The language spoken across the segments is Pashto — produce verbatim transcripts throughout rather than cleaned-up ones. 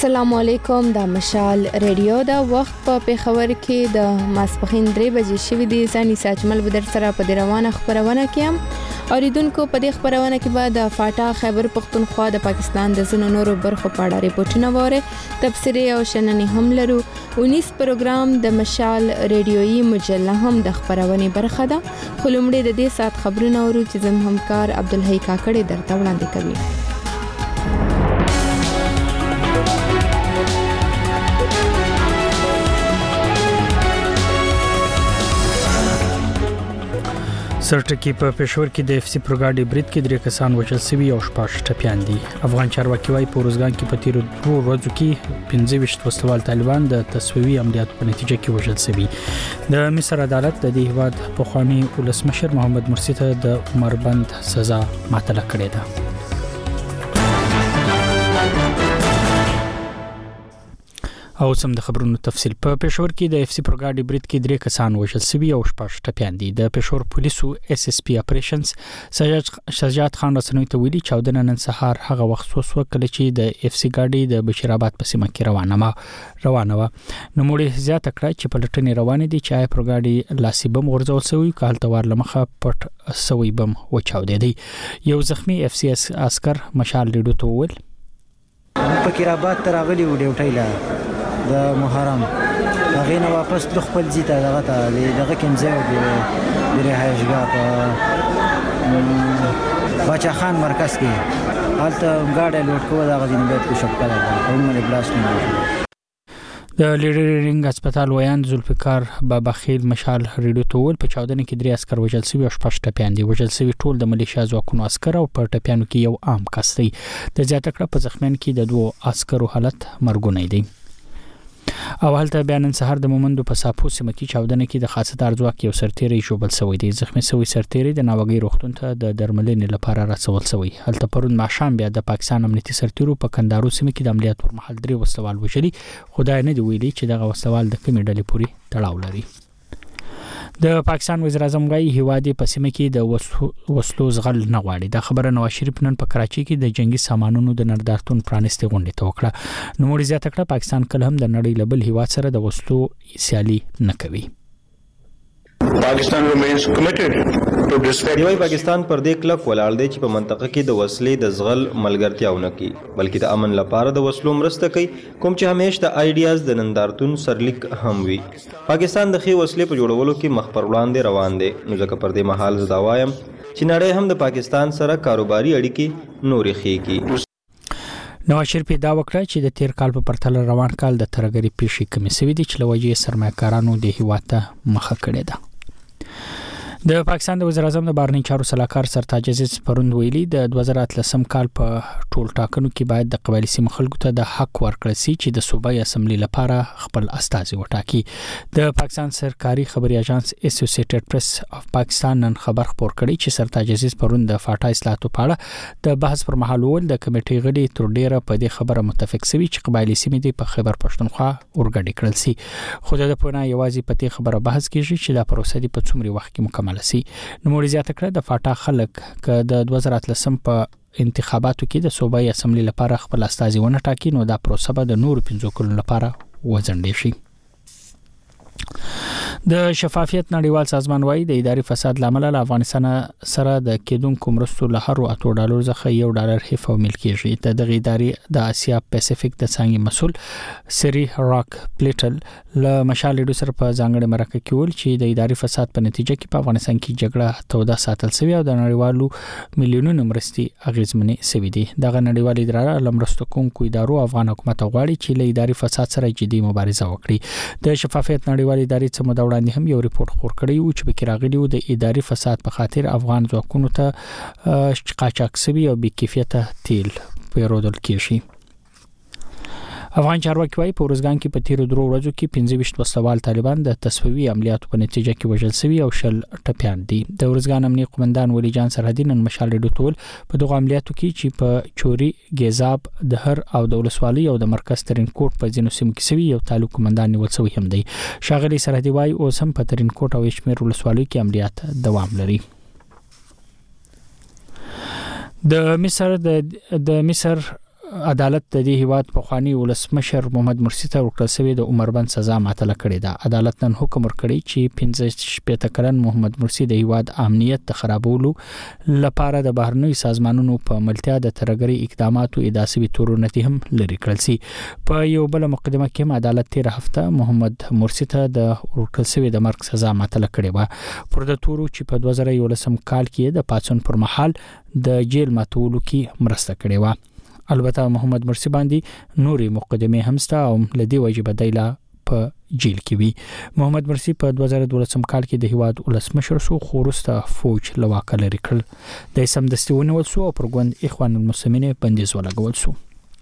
السلام علیکم. د مشال ریډیو دا وخت په پیښور کې د ماسپخین درې بجې شوې دي. ځاني ساجمل بدر سره په روانه خبرونه کې هم اوریدونکو په دې خبرونه کې به د فاټا خیبر پختونخوا د پاکستان د زنو نورو برخو په اړه ریپورتونه وره تفسیری او شننې هم لرو. ونیس پروګرام د مشال ریډیويي مجله هم د خبرونه برخه ده. خلومړي د دې سات خبرونه ورو چې زم همکار عبدالحی کاکړي درته وړاندې کوي. سرټکی په پېښور کې د اف سی پروګاډي برید کې درې کسان وژل شوي او شپږ ټپيان دي. افغان چارواکي وايي په روزګان کې په تیرو دوه ورځو کې پنځه ویشت وسلوال طالبان د تسویوي عملیاتو په نتیجه کې وژل شوي. د مصر عدالت د دې هیواد پخوانی ولسمشر محمد مرسی ته د عمربند سزا معطله کړې ده. او سم د خبرونو تفصیل. په پېښور کې د اف سی پروګاډي برید کې درې کسان وژل شوي او شپږ ټپيان دي. د پېښور پولیسو اس اس پی اپریشنز سجاد شجاعت خان رسنوي ته ویلي چې د نن سهار هغه وخت وسو کله چې د اف سی ګاډي د بشیرآباد په سیمه کې روانه ما روانه و. نو موږ زیاته کړه چې په لټنې روانې دي چې آی پروګاډي لاسي بم ورځول شوی کال توار لمخه پټ سوی بم وچاودې دی. یو زخمی اف سی اس عسكر مشال ریډو ته وویل په کیراباد تر غلي و ډیوټي لا د محرم هغه نه واپس د خپل ځیته دغه ته دغه کمزه او د رهایشګاه په باچا خان مرکز کې حالت ګاډه لوټ کوه دغه دینه بیت کو شپکل او موږ بلاست نه. د لیډرینګ هسپتال ویان ذوالفقار بابا خیل مشال ریډو ته ول په چاودنه کې درې عسكر وژل شوي او شپږ ټپيان دي. وژل شوي ټول د ملیشیا ځواکونو عسكر او په ټپيانو کې یو عام کس دی. د زیاته کړه په زخمیان کې د دوه عسكرو حالت مرګونی دی. او هلته بیان سهار د مومندو په ساپو سیمه کې چاودنه کې د خاصدار ځواک یو سرتیری جوړل شوی دی. زخمی شوی سرتیری د ناوګي روغتون ته د درملنې لپاره رسول شوی. هلته پرون ماښام بیا د پاکستان امنیتي سرتیرو په کندارو سیمه کې د عملیات پر مهال درې وسلوال وژلي. خدای نه دی ویلي چې دغه وسلوال د کومې ډلې پوري تړاو لري. د پاکستان وزیر اعظم وايي هیواد په سیمه کې د وسلو زغل نه غواړي. د خبره نواز شریف نن په کراچي کې د جنگي سامانونو د نردارتون پرانستې غونډې ته وکړه. نو موږ زیاته کړه پاکستان کله هم د نړۍ لبل هیواد سره د وسلو سیالي نه کوي. پاکستان remains committed to respect. یوه پاکستان پر دې کلک ولاړ دی چې په منطقه کې د وسلې د زغل ملګرتیا ونه کوي بلکې د امن لپاره د وسلو مرسته کوي کوم چې همیشه د آیډیاز د نندارتون سرلیک هم وي. پاکستان د خې وسلې په جوړولو کې مخ پر وړاندې روان دی. نو ځکه پر دې مهال زه دا وایم چې نړۍ هم د پاکستان سره کاروباري اړیکې نورې ښې کړي. نواز شریف دا وکړه چې د تیر کال په پرتله روان کال د ترګری پیښې کمی سوي دي چې لوجې سرمایه‌کارانو د هیواد ته مخه کړې ده. د پاکستان د وزیر اعظم د بهرنی چارو سلاکار سرتاج عزیز پروند ویلي د دوه زره اتلسم کال په ټول ټاکنو کې باید د قبایلی سیمو خلکو ته د حق ورکړل شي چې د صوبایي اسمبلی لپاره خپل استازي وټاکي. د پاکستان سرکاري خبري اژانس اسوسییټډ پریس اف پاکستان نن خبر خبر کړی چې سرتاج عزیز پروند د فاټا اصلاحاتو په اړه د بحث پر مهال ول د کمیټې غړي تر ډیره په دې خبره متفق شوي چې قبایلی سیمې د په خیبر پښتونخوا اورګډي کړل شي. خو د پونه یوازې په دې خبره بحث کیږي چې دا پروسه د په څومره وخت کې مکمل شي. نو موږ زیاته کړه د فاټا خلک ک د دوه زره اتلسم په انتخاباتو کې د صوبایي اسمبلی لپاره خپل استازي ونه ټاکي نو دا پروسه به د نور پنځو کلونو لپاره وځنډي شي. د شفافیت نړیوال سازمان وايي د اداري فساد لامل له افغانستان سره د کېدونکو مرستو له هر اتو ډالر څخه یو ډالر حفظ ملکیږي. د دغه ادارې د اسیا پیسفیک د څنګه مسول سری راک پلیټل له مشال ډو سره په ځانګړي مرکه کې ول چې د اداري فساد په نتیجه کې په افغانستان کې جګړه توده ساتل شوی او د نړیوالو میلیونونو مرستې اغیزمنې شوی دي. دغه نړیوال اداره لمرستو کوونکو ادارو افغان حکومت غواړي چې له اداري فساد سره جدي مبارزه وکړي. د شفافیت نړیوال ادارې څخه مدا وړاندې هم یو ریپورت خور کړی و چې به راغلی و د اداري فساد په خاطر افغان ځواکونو ته قاچاق شوی او بې کیفیته تیل پیرودل کیږي. افغان چارواکي وايي په روزګان کې په تیرو درو ورځو کې پنځه ویشت وسلوال طالبان د تسویوي عملیاتو په نتیجه کې وژل شوي او شل ټپيان دي. د روزګان امنیتي قومندان ولی جان سرحدي نن مشال ډو ټول په دغه عملیاتو کې چې په چوري ګیزاب د هر او د ولسوالۍ او د مرکز ترین کوټ په ځینو سیمو کې سوي یو تعلق قومندان نیول شوی هم دی. شاغلي سرحدي وايي اوس هم په ترین کوټ او اشمیر ولسوالۍ کې عملیات دوام لري. د مصر د د مصر عدالت د دې هیواد په خواني ولسمشر محمد مرسی ته ورکړل شوی د عمر بند سزا معطله کړې ده. عدالت نن حکم ورکړی چې پنځه شپږ کلن محمد مرسی د هیواد امنیت د خرابولو لپاره د بهرنوي سازمانونو په ملتیا د ترګری اقداماتو اداسي تورونه هم لري کړل سي. په یو بل مقدمه کې عدالت تیر هفته محمد مرسی ته د ورکړل شوی د مرګ سزا معطله کړې و پر د تورو چې په دوه زره یولسم کال کې د پاتون پر مهال د جیل ماتولو کې مرسته کړې و. البته محمد مرسی باندې نوري مقدمه هم ستا او لدی واجب دیلا په جیل کې وی. محمد مرسی په دوه زره دولسم کال کې د هیواد ولسمشر شو خو وروسته فوج لواکه لري کړل. د سمدستي ونیول شو او پر ګوند اخوان المسلمین بندیز ولګول شو.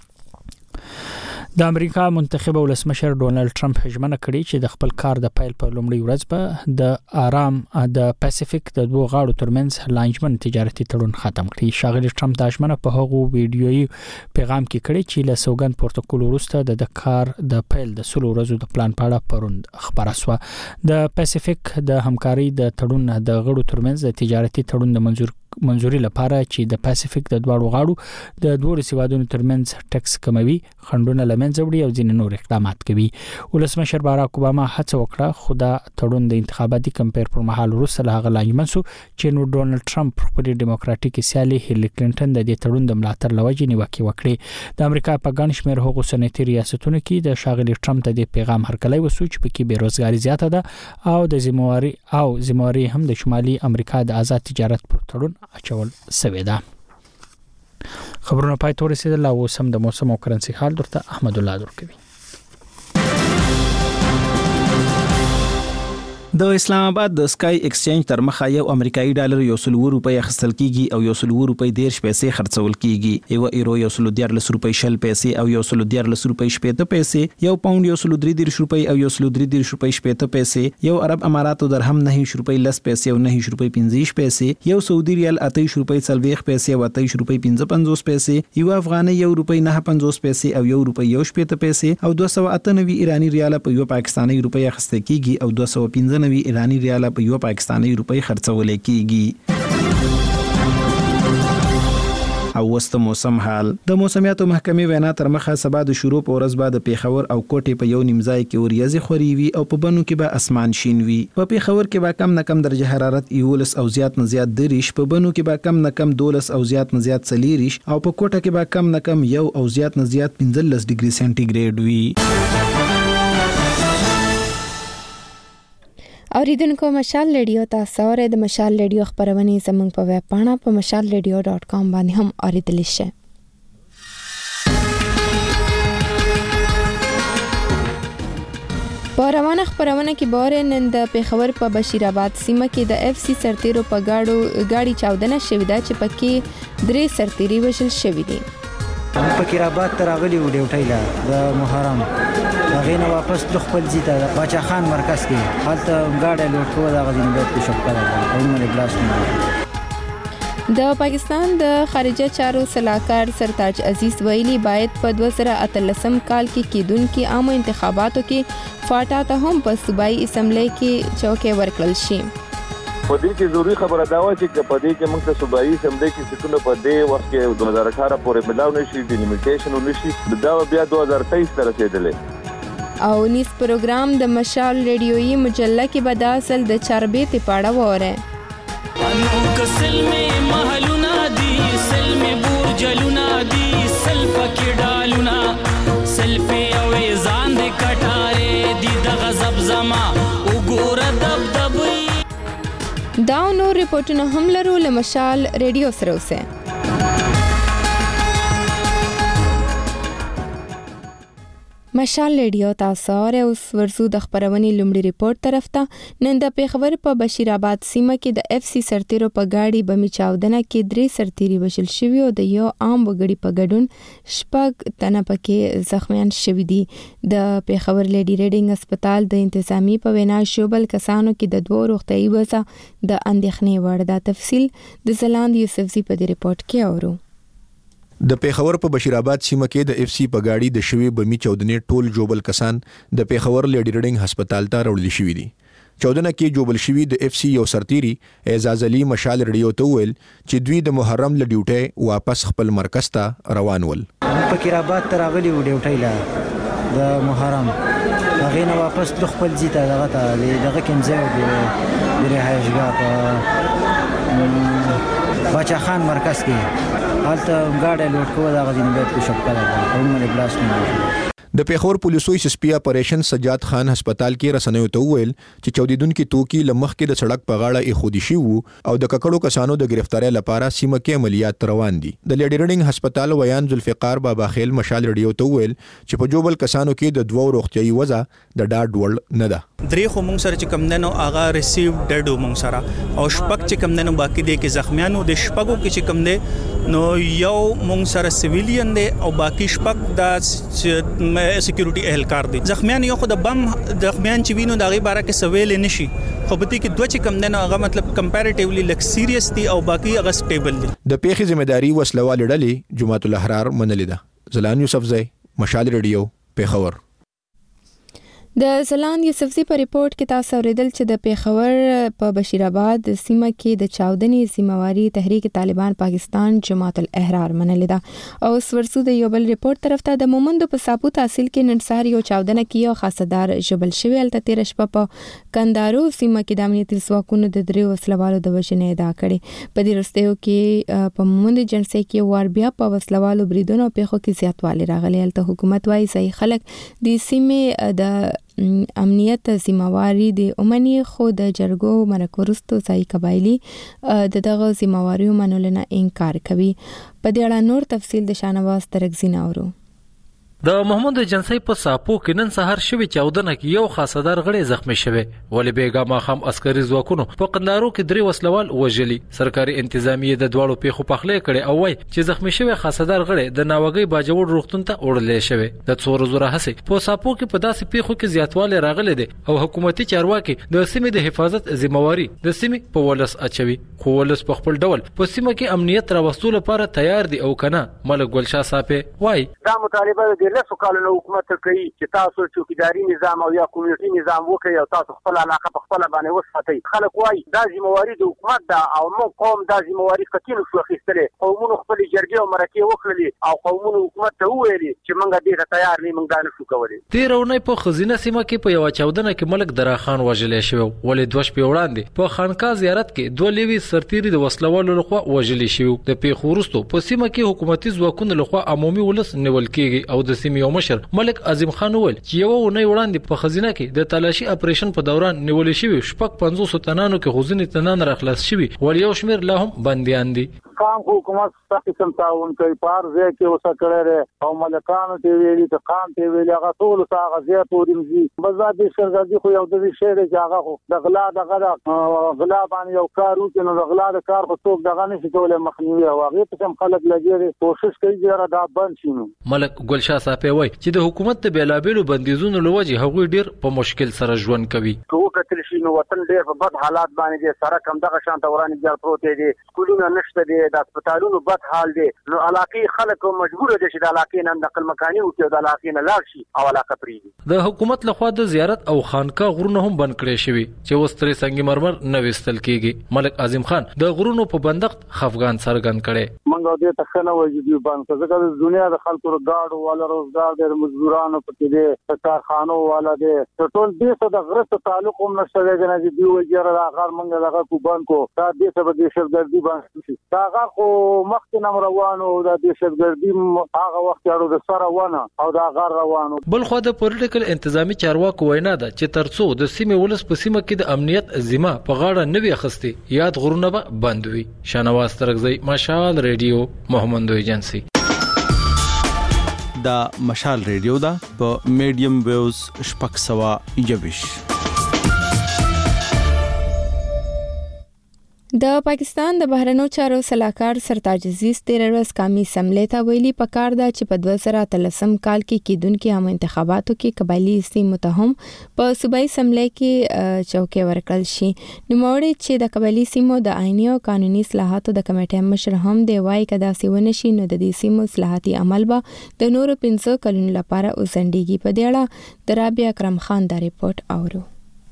د امریکا منتخب ولسمشر ډونالد ټرمپ ژمنه کړې چې د خپل کار د پیل په لومړۍ ورځ به د آرام د پاسفیک د دوه غاړو ترمنځ لانجمن تجارتي تړون ختم کړي. شاغلی ټرمپ د ژمنه په هغو ویډیويي پیغام کې کړی چې له سوګند پروتوکول وروسته د کار د پیل د سلو ورځو د پلان په اړه پروند خبره شوه. د پاسفیک د همکاري د تړون د غړو ترمنځ د تجارتي تړون د منزور منزوري لپاره چې د پاسفیک د دوه غاړو د دوه سیوادونو ترمنځ ټیکس کموي، خندونه لمنځه وړي او ځینې نور اقدامات کوي. ولسمشر باراک اوباما هڅه وکړه خو دا تړون د انتخاباتي کمپاین پر مهال وروسته له هغه لانجمن شو چې نو ډونالد ټرمپ خپل ډیموکراټیک سیالي هیلری کلینټن د دې تړون د ملاتړ لوجې نیوکه وکړه. د امریکا په ګڼ شمېر هغو سنتي ریاستونو کې د شاغلی ټرمپ ته د پیغام هرکلی وسو چې پکې بیروزګاری زیاته ده او د زمواري او زمواري هم د شمالي امریکا د آزاد تجارت پر تړون اچول سوي ده. خبرونه پای ته رسیدل او سم د موسم او کرنسي حال درته احمد الله درکوي. د اسلام آباد د سکای ایکسچینج تر مخه یو امریکایي ډالر یو سل روپۍ اخیستل کیږي او یو سل روپۍ دیرش پیسې خرڅول کیږي. یو ایرو یو سل دیارلس روپۍ شل پیسې او یو سل دیارلس روپۍ شپږ پیسې، یو پاوند یو سل درې دیرش روپۍ او یو سل درې دیرش روپۍ شپږ پیسې، یو عرب اماراتو درهم نه روپۍ لس پیسې او نه روپۍ پنځه پیسې، یو سعودي ریال اته روپۍ څلوېښت پیسې او اته روپۍ پنځه پنځوس پیسې، یو افغاني یو روپۍ نه پنځوس پیسې او یو روپۍ یو شپږ پیسې او دوه سوه اته نوي ایرانی ریال په یو پاکستاني روپۍ اخیستل کیږي او دوه سوه پنځه نوي ایرانی ریال په یو پاکستاني روپۍ خرڅول کیږي. او وست موسم حال د موسمیاتو محکمې وینا تر مخه سبا د شروع په ورځ بعد پیښور او کوټې په یو نیمځای کې اوریازي خوري وي او په بنو کې به اسمان شین وي. په پیښور کې به کم نه کم درجه حرارت یولس او زیات نه زیات دریش، په بنو کې به کم نه کم دولس او زیات نه زیات څلېرویشت او په کوټه کې به کم نه کم یو او زیات نه زیات پنځلس ډیګري سانتي ګریډ وي. اوریدونکو مشال ریډیو تاسو اورئ. د مشال ریډیو خبرونه زموږ په ویب پاڼه په مشال ریډیو ډاٹ کام باندې هم اوریدلی شئ. په روانه خبرونه کې باره نن د پیښور په بشیر آباد سیمه کې د اف سی سرتیرو په گاډو گاډي چاودنه شوې ده چې پکې درې سرتیري وژل شوي دي. په کیراباد ته راغلي و ډیوټۍ له د محرم هغې نه واپس د خپل ځي ته د باچا خان مرکز کې هلته ګاډی لوډ کوه د هغه ځینې بیت کې شپ کړی ده او نومه یې بلاست کړی. د پاکستان د خارجه چارو سلاکار سرتاج عزیز ویلي باید په دوه زره اتلسم کال کې کیدونکي عامو انتخاباتو کې فاټا ته هم په صوبایي اسمبلی کې چوکۍ ورکړل شي. په دې کې ضروري خبره دا و چې په دې کې موږ ته صوبایي اسمبلی کې سیټونه په دې وخت کې دوه هزار اټھارہ پورې ملاو نشي، ډیلیمیټیشن ونشي، دا بیا دوه هزار تیئیس ته رسېدلی. او نیس پروګرام د مشال ریډیويي مجله کې به دا اصل د چاربیتې پاړه وره. انو کسل می محلونا دی سل می بورجلونا دی سل پکې ډالونا سل په او ځان د کټاره دی د غضب زما وګوره دب دبي. دا نور ریپورتونه هم لرو له مشال ریډیو سره اوسه. مشال ریډیو تاسو اورئ. اوس ورزو د خبرونې لومړي ریپورت طرف ته. نن د پیښور په بشیر آباد سیمه کې د اف سی سرتیرو په گاډي بمي چاودنه کې درې سرتیري وژل شوي او د یو عام وګړي په ګډون شپږ تنه پکې زخمیان شوي دي. د پیښور لیډي ریډینګ هسپتال د انتظامی په وینا شوبل کسانو کې د دوه روغتیايي وضع د اندېښنې وړ ده. تفصیل د زلاند یوسفزي په دې ریپورت کې اورو. د پیښور په بشیر آباد سیمه کې د اف سی په گاډي د شوی بمی چودنې ټول جوبل کسان د پیښور لیډي ریډینګ هسپتال ته راوړل شوي دي. چودنه کې جوبل شوی د اف سی یو سرتیری اعزاز علي مشال ریډیو ته ویل چې دوی د محرم له ډیوټي واپس خپل مرکز ته روان ول. فقیرآباد ته راغلي وو ډیوټۍ له د محرم هغې نه واپس تلو خپل ځي ته دغه ته دغه کوم ځای و د رهایشګاه په باچا خان مرکز کې هلته ګاډی لوډ کوه دغه ځینې باید کوشپ کړی ده او موږ بلاست نه د پیښور پولیسو ایس پی اپریشن سجاد خان هسپتال کې رسنیو ته وویل چې چودیدونکو توکي لمخ کې د سړک په غاړه ایښودي شي وو او د ککړو کسانو د گرفتارۍ لپاره سیمه کې عملیات روان دي. د لیډي ریډینګ هسپتال ویان ذوالفقار بابا خیل مشال ریډیو ته وویل چې په جوبل کسانو کې د دوو روغتيایي وضع د ډاډ وړ نه ده. درې خو مونږ سره چې کم دنو اغا ریسیو ډډو مونږ سره او شپږ چې کم دنو باقی دي کې زخمیانو د شپږو کې چې کم دي نو یو مونږ سره سیویلین دي او باقی شپږ د سکیورټي اهلکار دي. زخمیان یو خو د بم زخمیان چې وینو دغه باره کې سویل نشي خو به دې کې دوه چې کم دنو هغه مطلب کمپیریټیولی لک سیریس دي او باقی هغه سټیبل دي. د پیښې ځمېداري وسلوال ډلې جمعیت الاحرار منلې ده. زلان یوسفزئی مشال ریډیو پیښور. د زلان یوسفزئی په ریپورت کې تاسو اوریدل چې د پیښور په بشیر آباد سیمه کې د چاودنې سیمواري تحریک طالبان پاکستان جماعت الاحرار منلې ده. او ورسو د یو بل ریپورت طرف ته د مومندو په ساپو تحصیل کې نن سهار یو چاودنه کیو خاصدار جبل شوی الته تیر شپه په کندارو سیمه کې د امنیتي ځواکونو د درې وسلوالو د وژنې ادعا کړې. په دې وروستیو کې په مومندو جنسي کې وار بیا په وسلوالو بریدونو په خو کې زیاتوالی راغلی. الته حکومت وايي صحیح خلک د سیمه د امنیت سیمواري د اومنی خو د جرګو مرکورستو ځای قبایلی د دغه سیمواري منولنه انکار کوي. په دې اړه نور تفصیل د شانواز ترکزین اورو. د محمود جنسي په ساپو کې نن سهار شوی چاودنه کې یو خاصدار غړي زخمی شوی ولې بیګا ماخام عسکري ځواکونو په قندارو کې درې وسلوال وژلي. سرکاري انتظامیه د دوړو پیښو پخلې کړي او وای چې زخمی شوی خاصدار غړي د ناوګي باجوړ روغتون ته وړل شوی. د څور زوره هسي په ساپو کې په داسې پیښو کې زیاتوالی راغلي دي او حکومتي چارواکي د سیمې د حفاظت ذمہواری د سیمې په ولس اچوي. خو ولس په خپل ډول په سیمه کې امنیت راوستلو لپاره تیار دي او کنه. ملک ګلشاه صاحب وای دا مطالبه د لسو کالونو حکومت کوي چې تاسو چوکیداری نظام او یا کمیونټي نظام وکړي او تاسو خپل علاقه په خپل باندې وساتئ. خلک وایي دا ذمہواری د حکومت ده او موږ قوم دا ذمہواری کتنو شو اخیستلې. قومونو خپل جرګې او مرکې وکړلې او قومونو حکومت ته وویلي چې موږ دې ته تیار نه موږ دا نشو کولای. تیرونه په خزینه سیمه کې په یو چاودنه کې ملک درا خان وژلې شو ولې دوش په وړاندې په خانقاه زیارت کې دوه لیوي سرتيري د وسلوالو لخوا وژلې شو. د پیښورستو په سیمه کې حکومتي ځواکونو لخوا عمومي ولس نیول کېږي او د سیمې یو مشر ملک عظیم خان وویل چې یو ونې وړاندې په خزینه کې د تلاشي اپریشن په دوران نیول شوی شپږ پنځوس تنانو کې خزینه تنان راخلاص شوی ول یو شمیر لا هم بنديان دي. قام حکومت ستاسو سم تعاون کوي پار ځای کې وسه کړی او ملکانو ته ویلي ته قام ته ویلي هغه ټول ساغه زیات ورمزي بزادي شرزادي خو یو د شهر کې هغه خو د غلا دغه غلا باندې یو کار وکړي نو د غلا د کار خو څوک دغه نشي کولای مخنیوي او هغه ته هم خلک لګي کوشش کوي چې دا بند شي. ملک ګلشاه صاحب وایي چې د حکومت د بیلابېلو بندیزونو لوجه هغوی ډیر په مشکل سره ژوند کوي. کو کتل شي نو وطن ډیر په بد حالات باندې دي. سره کم دغه شانت ورانه ځل پروت دي. سکولونه نشته دي. د هسپتالونو بد حال دي. نو علاقې خلک مجبور دي چې د علاقې نه نقل مکاني وکړي او د علاقې نه لاړ شي او علاقه پریږي. د حکومت لخوا د زیارت او خانقاه غرونه هم بند کړي شوی چې وستري سنگ مرمر نه وستل کیږي. ملک عظیم خان د غرونو په بندښت خفغان سرګن کړي. منګو دې تخنه وایي دی باندې ځکه د دنیا د خلکو رګاړو والا روزګار د مزدورانو پکې دي کارخانو والا دي ټول دې څه د غرت تعلق هم نشته دی نه دی وجره د اخر منګه دغه کو بانکو دا دې څه به شرګردي باندې دا هغه خو مخکې نم روانو د دې شرګردي هغه وخت اړو د سره ونه او دا غر روانو. بل خو د پولیټیکل انتظامی چارواکو وینا ده چې ترڅو د سیمه ولس په سیمه کې د امنیت ذمہ په غاړه نه وي اخستي یاد غرونه به بند وي. شانواز ترکزئی مشال ریډیو محمد ایجنسی. دا مشال ریډیو دا په میډیم ویوز شپږ سوه یوویشت. د پاکستان د بهرنیو چارو سلاکار سرتاج عزیز تیر ورځ قومي اسمبلی ته ویلي پکار ده چې په دوه زره اتلسم کال کې کېدونکو عام انتخاباتو کې قبایلی سیمو ته هم په صوبایي اسمبلی کې چوکۍ ورکړل شي. نوموړی چې د قبایلی سیمو د آئیني او قانوني اصلاحاتو د کمیټې مشر هم دی وایي که داسې ونه شي نو د دې سیمو اصلاحاتي عمل به د نورو پنځه کلونو لپاره وځنډېږي. په دې اړه د رابعه اکرم خان دا ریپورت اورو.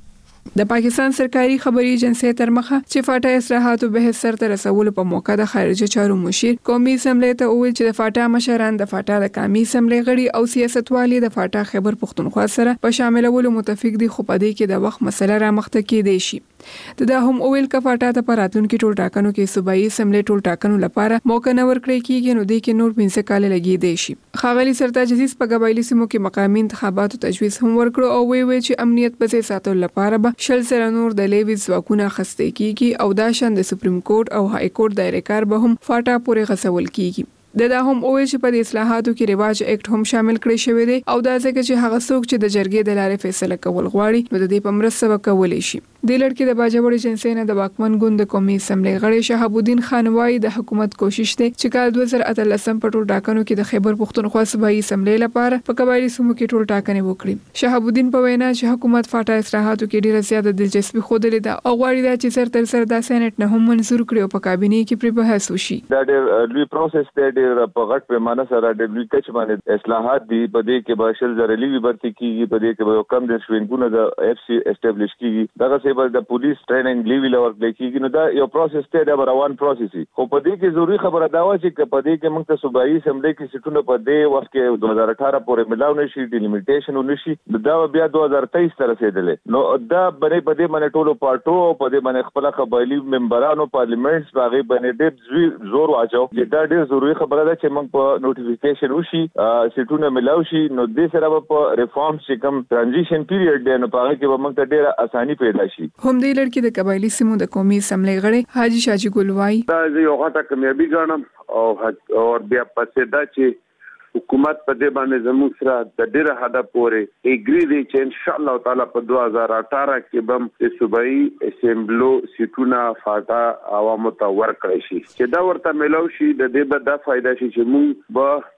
د پاکستان سرکاري خبري ایجنسی تر مخه چې فاټا اصلاحاتو بحث سره رسول په موقع د خارجه چارو مشیر قومي اسمبلی ته وویل چې د فاټا مشران د فاټا د قومي اسمبلی غړي او سیاستوالي د فاټا خیبر پختونخوا سره په شاملولو متفق دي، خو په دې کې د وخت مسله را مخته کېدای شي. دا هم وویل ک فاټا ته په راتلونکي ټول ټاکنو کې صوبایي اسمبلی ټول ټاکنو لپاره موقع نه ورکړي کېږي، نو دې کې نور پنځه کال لګېدای شي. ښاغلي سرتاج عزیز په قبایلي سیمو کې مقامي انتخاباتو تجویز هم ورکړو او وی وی چې امنیت په ساتلو لپاره به شل سره نور د لیویز ځواکونه اخیستل کیږي او دا شان د سپریم کورټ او های کورټ دایره کار به هم فاټا پورې غسول کیږي. د دا هم اوه چې په اصلاحاتو کې رواج اکټ هم شامل کړی شوی دی او دا ځکه چې هغه څوک چې د جرګې د لارې فیصله کول غواړي نو د دې په مرسته وکولای شي. د لړکې د باجوړ ایجنسی نه د واکمن ګوند د قومي اسمبلی غړي شهاب الدین خان وايي د حکومت کوشش دی چې کال دوه زره اتلسم په ټول ټاکنو کې د خیبر پختونخوا صوبایي اسمبلی لپاره په قبایلي سیمو کې ټول ټاکنې وکړي. شهاب الدین په وینا چې حکومت فاټا اصلاحاتو کې ډیره زیاته دلچسپي خوده ده او غواړي دا چې سر تر سر د سېنات نه هم منزور کړي او په کابینه کې پرې بحث وشي. دا ډېر لوی پروسس دی، ډېر په غټ پیمانه سره د لوی کچ باندې اصلاحات دي. په دې کې به شل زره لیوی برتي کیږي، په دې کې به کم د شوینګونو د اف سی اسټابلیش کیږي، دغه څه به د پولیس ټریننګ لیوی لور کېږي. نو دا یو پروسس دی، دا روان پروسس دی. خو په دې کې ضروري خبره دا و چې په دې کې موږ ته صوبایي اسمبلی کې سیټونه په دې وخت کې دوه هزار اٹھارہ پورې ملاو نشي، ډیلیمیټیشن ونشي، دا بیا دوه هزار تیئیس ته رسیدلې. نو دا باندې په دې باندې ټولو پارټو په دې باندې خپل قبایلي ممبرانو پارلیمنت باغې باندې ډېر زور واچو. دا ډېر ضروري خبره ده چې موږ په نوټیفیکیشن وشي، سیټونه ملاو شي، نو دې سره په ریفارم چې کوم ترانزیشن پیریډ دی نو په هغه کې به موږ ته ډېره اساني پیدا شي. هم دې لړ کې د قبایلي سیمو د قومي اسمبلی غړي حاجی شاجي ګل وايي دا یو غټه کامیابی ګڼم او او بیا پسې دا چې حکومت په دې باندې زموږ سره د ډېر حدا پورې اګری دی چې ان شاء الله تعالی په دوه هزار اٹھارہ کې بم د صوبایي اسمبلو سیټونه فاټا عوامو ته ورکړی شي چې دا ورته ملو شي. د دې به دا فائدہ شي چې موږ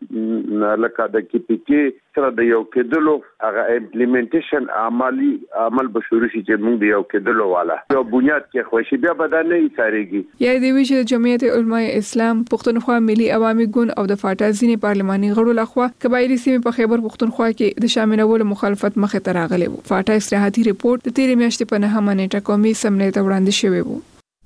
به لکه د کی پی کې سره د یو کېدلو هغه امپلیمنټیشن عملی عمل به شروع شي چې موږ د یو کېدلو والا یو بنیاد کې خوشي بیا به دا نه ایساريږي. یا د وی چې جمعیت علماء اسلام پښتونخوا ملي عوامي ګوند او د فاټا ځینې پارلماني غړو لخوا قبایلی سیمې په خیبر پختونخوا کې د شاملولو مخالفت مخې ته راغلی و. فاټا اصلاحاتي ریپورت د تیرې میاشتې په نهمه نیټه قومي اسمبلی ته وړاندې شوی و.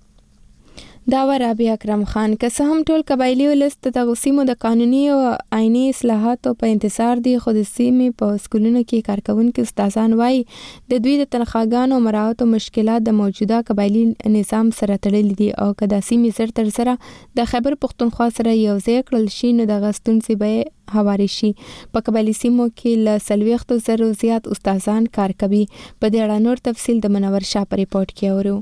دا و رابعه اکرم خان. که څه هم ټول قبایلی ولست د سیمو د قانوني او آئینی اصلاحاتو په انتظار دي، خو د سیمې په سکولونو کې کارکونکو استادان وایي د دوی د تنخواګانو او مراعاتو مشکلات د موجوده قبایلی نظام سره تړلي دي او که د سیمې سر تر سره د خیبر پختونخوا سره یو ځای کړل شي نو د غستونسي به هواري شي. په قبایلی سیمو کې ل سلويختو زرو زیات استادان کار کوي. په دې اړه نور تفصیل د منور شاه په ریپورت کې اورو.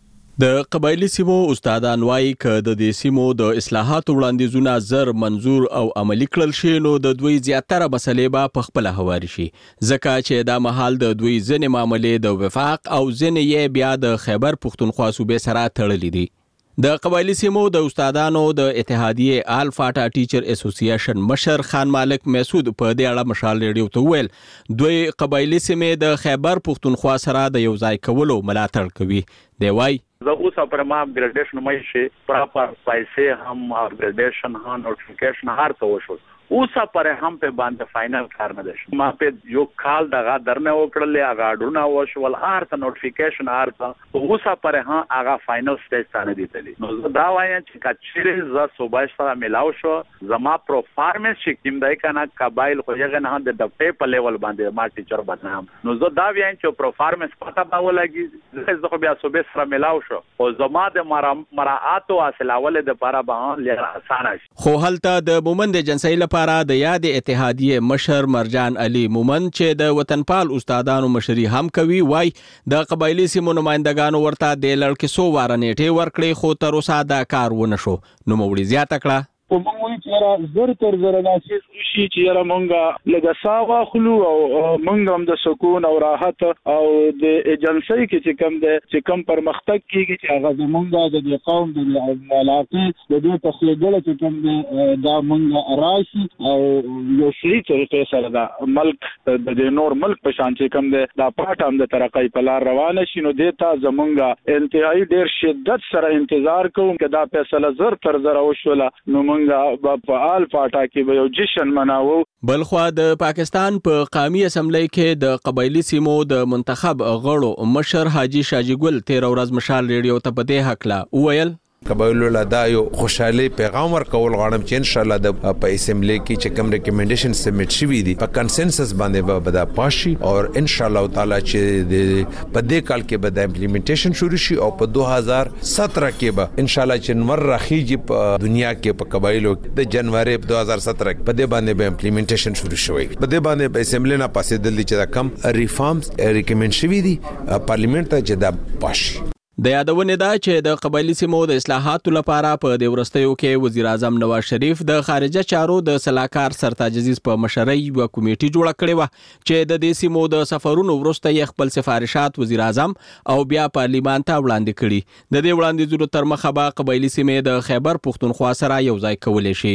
د قبایلی سیمو استادان وایي ک د دې سیمو د اصلاحاتو وړاندیزونه زر منزور او عملی کړل شي نو د دوی زیاتره مسلې به په خپل هواري شي، ځکه چې دا مهال د دوی ځینې معاملې د وفاق او ځینې یې بیا د خیبر پختونخوا صوبې سره تړلې دي. د قبایلی سیمو د استادانو د اتحادیه آل فاټا ټیچر اسوسییشن مشر خان مالک مسعود په دې اړه مشال ریډیو ته ویل دوی قبایلی سیمې د خیبر پختونخوا سره د یو ځای کولو ملاتړ کوي. دی وایي زه اوس پر ما اپګریډیشن مې شي پراپر پیسې هم اپګریډیشن هم نوټیفیکیشن هر څه وشو. اوسه پر هم په باندې فائنل کار نه دي. ما په یو کال دغه درنه وکړلې هغه اډونه وشول هر څه نوټیفیکیشن هر څه اوسه پر هم هغه فائنل سټیج ته نه دي. نو زه دا وایم چې کچېره ز صوبای سره ملاو شو زما پرفارمنس چې کوم دای کنه قبایل خو یې نه د دپټې په لیول باندې ما ټیچر بدنام. نو زه دا وایم چې پرفارمنس پته به ولګي زه خو بیا صوبې سره ملاو شو او زما د مراعات او اصلاول د لپاره به لږ اسانه شي. خو هلته د مومند جنسي لپاره د یاد اتحادیه مشر مرجان علي مومن چې د وطنپال استادانو مشري هم کوي وای د قبایلی سیمو نمائندګانو ورته د لړکې سو واره نیټه ورکړي خو تر اوسه دا کار ونه شو. نو مولوی زیاته کړه او موږ چې را زر تر زر ناسیس وشي چې را مونږه لږه ساغه خلو او مونږ هم د سکون او راحت او د ایجنسی کې چې کم د چې کم پرمختګ کیږي چې هغه زمونږ د قوم د علاقې د دې تخیل چې کم دا مونږ راشي او یو شي چې سره دا ملک د نور ملک په شان چې کم د پاټ هم د ترقۍ په لار روان شي نو د تا زمونږ انتهایی ډیر شدت سره انتظار کوم چې دا فیصله زر تر زر وشوله نو منګه په آل پاټا کې به یو جشن مناوو. بلخوا د پاکستان په پا قومي اسمبلی کې د قبایلی سیمو د منتخب غړو مشر حاجی شاجګل تیر ورځ مشال ریډیو ته په دې حق لا وویل قبایلو له دا یو خوشحالي پیغام ورکول غواړم چې ان شاء الله د په اسمبلی کې چې کوم ریکمنډیشن سبمټ شوي دي په کنسنسس باندې به دا پاشي او ان شاء الله تعالی چې د په دې کال کې به د امپلیمنټیشن شروع شي او په دوه هزار سत्रह کې به ان شاء الله چې نور راخیږي په دنیا کې په قبایلو د جنوري دوه هزار سत्रह په دې باندې به امپلیمنټیشن شروع شوی په دې باندې په اسمبلی نه پاسې دي چې کم ریفارمز ریکمنډ شوي دي پارلیمنت ته چې دا پاشي. د یادونه ده چې د قبایلی سیمو د اصلاحاتو لپاره په د ورستیو کې وزیر اعظم نواز شریف د خارجه چارو د سلاکار سرتاج عزیز په مشرۍ یو کمیټه جوړه کړې و چې د دې سیمو د سفرونو وروسته خپل سفارشات وزیر اعظم او بیا پارلیمان ته وړاندې کړي. د دې وړاندیزونو تر مخه به قبایلی سیمې د خیبر پښتونخوا سره یو ځای کولای شي.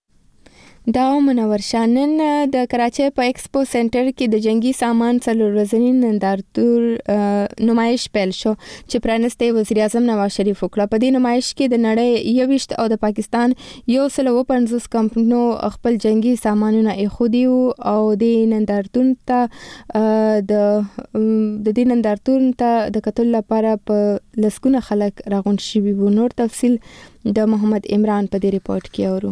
دا منور شانن د کراچۍ په ایکسپو سنټر کې د جنگي سامان څلور ورځنی نندارتون نمایش پیل شو چې پرانسته وزیر اعظم نواز شریف وکړه. په دې نمایش کې د نړۍ یوشت او د پاکستان یو سل او پنځوس کمپنیو خپل جنگي سامانونه ایښودي او د نندارتون ته د د دې نندارتون ته د کتل لپاره په لسګونه خلک راغون شوي وو. نور تفصیل د محمد عمران په دې ریپورت کې اورو.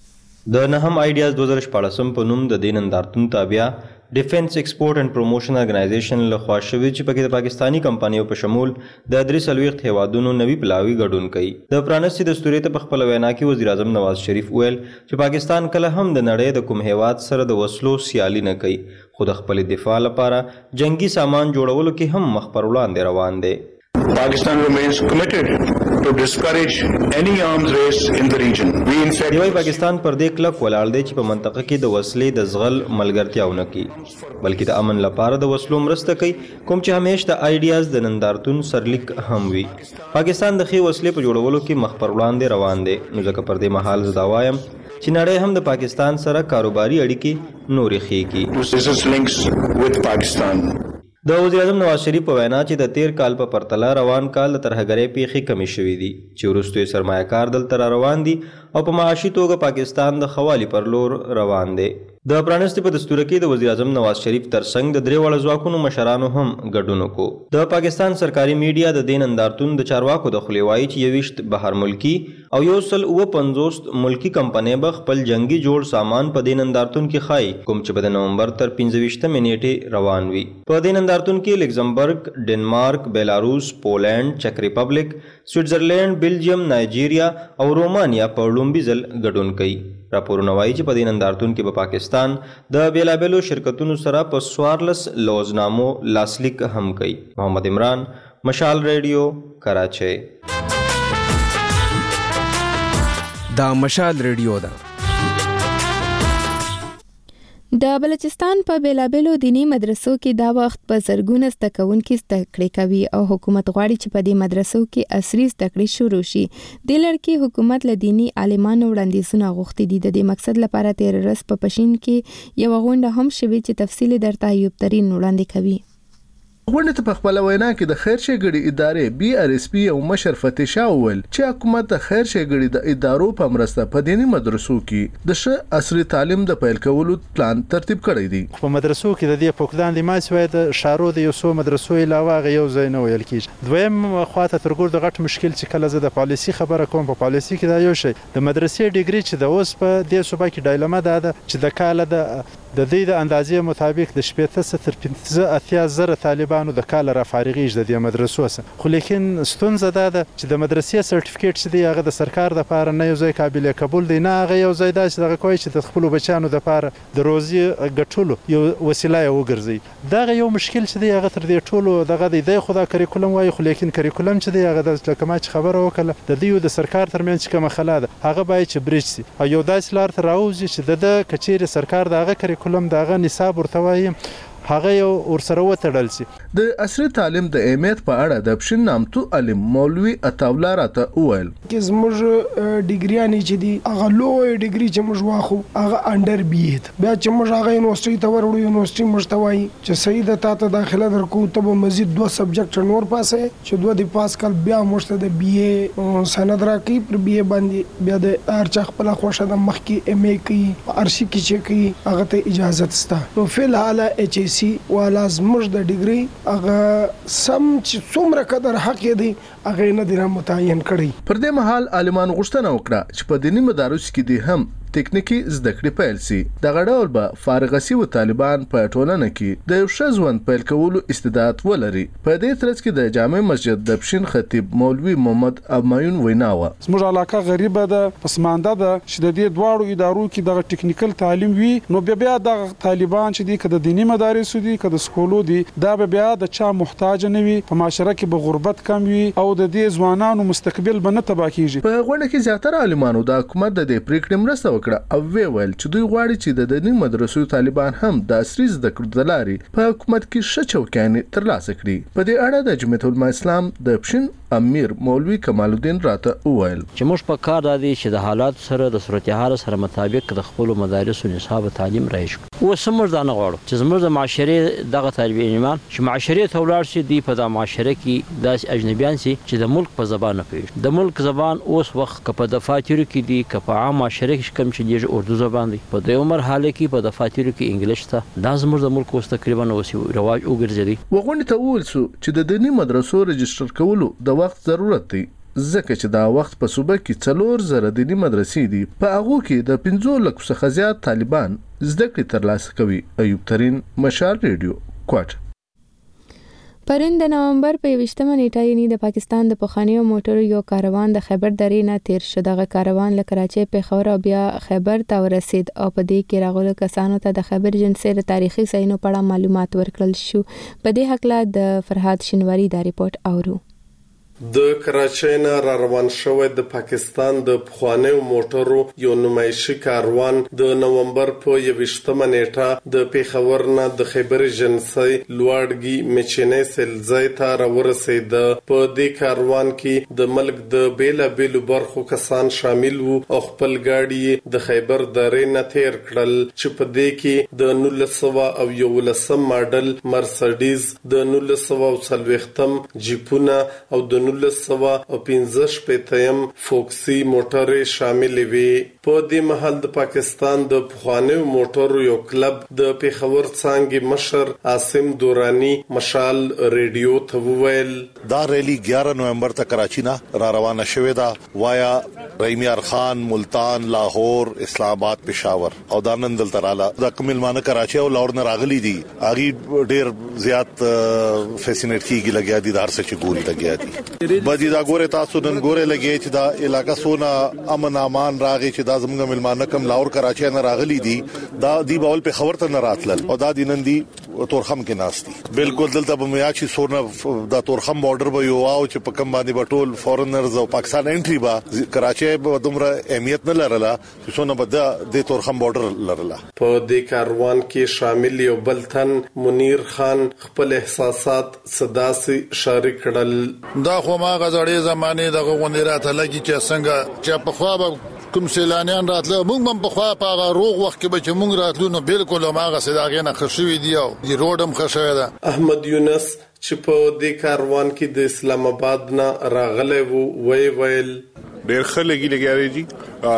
د نهم آیډیاز دوه زره شپاړسم په نوم د دې نندارتون تابع ډیفنس ایکسپورټ اینڈ پروموشن ارګنایزیشن له خوا شوی چې پکې د پاکستانی کمپنیو په شمول د درې څلوېښت هیوادونو نوي پلاوي ګډون کوي. د پرانستې دستوري ته په خپل وینا کې وزیر اعظم نواز شریف ویل چې پاکستان کله هم د نړۍ د کوم هیواد سره د وسلو سیالي نه کوي خو د خپل دفاع لپاره جنگي سامان جوړولو کې هم مخ پر وړاندې روان دی. Pakistan remains committed to discourage any arms race in the region. We in fact یوای پاکستان پر دې کلک ولاړ دی چې په منطقه کې د وسلې د زغل ملګرتیاونه کوي بلکې د امن لپاره د وسلو مرسته کوي کوم چې همیشه د آیډیاز د نندارتون سرلیک هم وي. پاکستان د خې وسلې په جوړولو کې مخ پر وړاندې روان دی نو ځکه پر دې مهال زه دا وایم چې نړۍ هم د پاکستان سره کاروباري اړیکې نورې ښې کړي. business links with Pakistan. د وزیر اعظم نواز شریف په وینا چې د تیر کال په پرتله روان کال د ترهګرۍ پیښې کمې شوې دي چې وروسته یې سرمایه کار دلته را روان دي او په معاشي توګه پاکستان د خوالي پر لور روان دی. د پرانستې په دستور کې د وزیر اعظم نواز شریف ترڅنګ د درې واړه ځواکونو مشرانو هم ګډون وکړو. د پاکستان سرکاري میډیا د دې نندارتون د چارواکو د خولې وایي چې یویشت بهر ملکی او یو سل اوه پنځوس ملکی کمپنۍ به خپل جنگي جوړ سامان په دې نندارتون کې ښایي کوم چې به د نومبر تر پنځه ویشتمې نیټې روان وي. په دې نندارتون کې لکزمبرګ، ډنمارک، بیلاروس، پولینډ، چک ریپبلک، سویټزرلینډ، بلجیم، نایجیریا او رومانیا په لومړي ځل ګډون کوي. راپورونه وایي چې په دې نندارتون کې به پاکستان د بیلابیلو شرکتونو سره په څوارلس لوزنامو لاسلیک هم کوي. محمد عمران، مشال ریډیو، کراچۍ. دا مشال ریډیو ده. د بلوچستان په بیلابیلو دینی مدرسو کې دا وخت په زرګونه زده کوونکي زده کړې کوي او حکومت غواړي چې په دې مدرسو کې عصري زده کړې شروع شي. د لړ کې حکومت له دینی عالمانو وړاندیزونه غوښتي دي. د دې مقصد لپاره تیر ورځ په پښین کې یو غونډه هم شوې چې تفصیل درته ایوب ترين وړاندې کوي. غونډه ته په خپل وینا کې د خیر ښېګړې ادارې بي ار اس پي او مشر فتح شاه وویل چې حکومت د خیر ښېګړې د ادارو په مرسته په دیني مدرسو کې د ښه عصري تعلیم د پیل کولو پلان ترتیب کړی دی. په مدرسو کې د دې پوکلان لماس وای د شارو د یو څو مدرسو علاوه غ یو ځای نه ویل کیږي. دویم خواته ترګور د غټ مشکل چې کله زه د پالیسي خبره کوم په پالیسي کې دا یو شی د مدرسې ډیګري چې د اوس په دې صوبه کې ډایلما ده چې د کاله د د دې د اندازې مطابق د شپږ تر پنځه اتیا زره طالبانو د کال را فارغیږي د دې مدرسو سره. خو لیکن ستونزه ده چې د مدرسې سرټیفیکیټ چې دی هغه د سرکار د لپاره نه یو ځای قابل قبول دی نه هغه یو ځای داسې دغه کوي چې د خپل بچانو د لپاره د روزي ګټلو یو وسیله وګرځي. دا یو مشکل چې دی هغه تر دې ټولو دغه دی خو دا کریکولم وایي خو لیکن کریکولم چې دی هغه د لکه ما چې خبره وکړه د دې د سرکار ترمنځ کومه خلا ده هغه باید چې بریج سي او یو داسې لار ته راوځي چې د کچېری سرکار دغه کریکولم دغه نصاب ورته وایي هغه یو ورسره وتړل شي. د عصري تعلیم د اهمیت په اړه د پښین نامتو عالم مولوي عطاولا راته وویل چې زموږ ډیګریانې چې دي هغه لوی ډیګري چې موږ واخو هغه انډر بي ایت بیا چې موږ هغه یونیورسيټي ته وروړو یونیورسيټي موږ ته وایي چې صحیح د تاسو داخله درکو ته به مزید دوه سبجیکټ نور پاسه چې دوه د پاس کال بیا موږ ته د بي اي سند راکې پر بي اي باندې بیا د ارچا خپل خوښه د مخ کې ام اي کې ارشي کې چې کې هغه ته اجازه ستا نو فل حاله ایچ ای سی والا زموږ د ډیګري هغه سم چې څومره قدر حق دی هغه نه دی متعین کړی. پر دې مهال عالمان غوښتنه وکړه چې په دینی مدارس کې دي هم تکنیکی زده کړې پیل سي. د غړول به فارغ سي طالبان په ټولنه کې د یو شزون پیل کولو استعداد ولري. په دې ترڅ کې د جامع مسجد د پښین خطیب مولوي محمد امایون ویناوه زموږ علاقه غریبه ده پسمانده ده چې د دې دواړو ادارو کې د ټیکنیکل تعلیم وي نو بیا بیا د طالبان چې دي کده دینی مدارس دي کده سکولو دي دا بیا د چا محتاج نه وي په معاشره کې به غربت کم وي او د دې ځوانانو مستقبل به نه تبا کیږي. په غونډه کې زیاتره عالمانو د حکومت د پریکړې مرسته وکړه او ویل چې دوی غواړي چې د دینی مدرسو طالبان هم د عصري زده کړو د لارې په حکومت کې ښه چوکیانې ترلاسه کړي. په دې اړه د جمعیت العلماء اسلام د پښین امیر مولوي کمال الدین راته وویل چې موږ په کار دادی چې د حالات سره د صورتحال سره مطابق د خپل مدارسو نصاب تعلیم رایج کړو. و سمور دا نه غواړو چې زموږ د معاشري دغه طالب علمان چې معاشري ته ولاړ شي دی په د معاشره کې داس اجنبیان سي چې د ملک په زبان نه پوهیږي. د ملک زبان اوس وخت په دفاترو کې دی که په عام معاشره کې کم چې دی اردو زبان دی په د عمر حاله کې په دفاترو کې انګلیش ته دا زموږ د ملک اوس تقریبا اوسې رواج وګرځي. وغونډه ته وویل سو چې د دینی مدرسو رجستر کولو د وخت ضرورت دی ځکه چې دا وخت په صوبه کې څلور زره دینی مدرسې دي په هغه کې د پنځه لک څخه زیات طالبان زده کړې ترلاسه کوي. ایوب ترين مشال ریډیو کوټ. پرون د نومبر په یوشتمه نیټه یعنی د پاکستان د پخوانیو موټرو یو کاروان د خیبر درې نه تیر شو. دغه کاروان له کراچۍ پېښور او بیا خیبر ته ورسید او په دې کې راغلو کسانو ته د خیبر ایجنسۍ د تاریخي ځایونو په اړه معلومات ورکړل شو. په دې هکله د فرهاد شینواری دا ریپورت اورو. د کراچۍ نه را روان شوی د پاکستان د پخوانیو موټرو یو نمایشي کاروان د نومبر په یوشتمه نیټه د پېښور نه د خیبر ایجنسۍ لوړګي مچینې سلځای ته راورسید. په دې کاروان کې د ملک د بیلا بیلو برخو کسان شامل وو او خپل گاډي د خیبر درې نه تیر کړل چې په دې کې د نولس سوه او یولسم ماډل مرسډیز د نولس سوه او څلوېښتم جیپونه او د نولس سوه او پنځه شپېتم فوکسي موټرې شامل وي. په دې مهال د پاکستان د پخوانیو موټرو یو کلب د پېښور څانګې مشر عاصم دورانی مشال ریډیو ته وویل دا ریلی ګیارہ نومبر ته کراچۍ نه را روانه شوې ده وایا رحیمیار خان ملتان لاهور اسلام آباد پېښور او دا نن دلته رااله. دا کوم ملمانه کراچۍ او لاهور نه راغلي دي اغي ډېر زیات فیسینیټ کیږي لګیا دي د هر څه چې ګوري لګیا دي بدی دا ګوره تاسو نن ګوره لګی چې دا علاقہ سونا امن امان راغی چې دا زموږ ملمانه کم لاور کراچۍ نه راغلي دي دا دی باول په خبر ته نه راتلل او دا دینن دی تورخم کې ناشتي بالکل دلته به میا چې سونا دا تورخم بارډر به یو او چې په کم باندې بټول فورنرز او پاکستان انټری با کراچۍ به دومره اهمیت نه لرله چې سونا به د تورخم بارډر لرله. په دې کاروان کې شامل یو بل تن منیر خان خپل احساسات صداسي شریک کړل. دا خو ما غزړې زمانه دغه غونډه راته لګی چې څنګه چې په خوا به کوم سیلانیان راتله موږ هم په خوا په روغ وخت کې به چې موږ راتلو نو بالکل هغه صداغې نه خښوي دی او دی روډم خښوي ده. احمد یونس چې په دې کاروان کې د اسلام آباد نه راغلی وو وی ویل ډېر خلګي لګیاري جی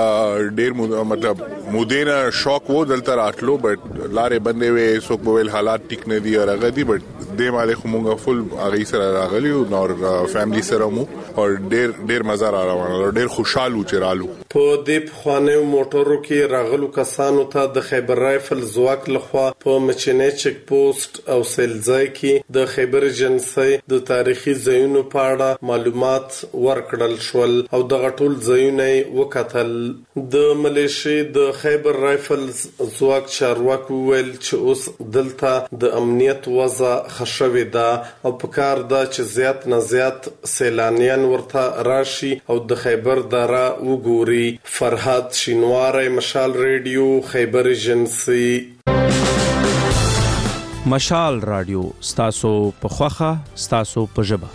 ډېر مطلب مودینا شوق وو دلته راتلو بټ لارې بندې وې سوک بویل حالات ټیک نه دي او هغه دي بټ د مالې کومه فل هغه سره راغلی او نور فیملی سره مو او ډېر ډېر مزه را روانه ډېر خوشاله و چې رالو. په دې خوانیو موټرو کې راغلو کسانو ته د خیبر رایفل ځواک لخوا په مچینې چک پوسټ او سلځای کې د خیبر ایجنسۍ د تاریخي ځایونو په اړه معلومات ورکړل شول او دغه ټول ځایونه وکتل. د ملیشي د خیبر رایفل ځواک چارواکو ویل چې اوس دلته د امنیت وضع خښوي ده او په کار ده چې زیات نه زیات سیلانیان ورته راشي او د خیبر دره وګوري. فرهاد شینواری مشال ریډیو خیبر ایجنسی. مشال رادیو ستاسو په خوخه ستاسو په ژبه.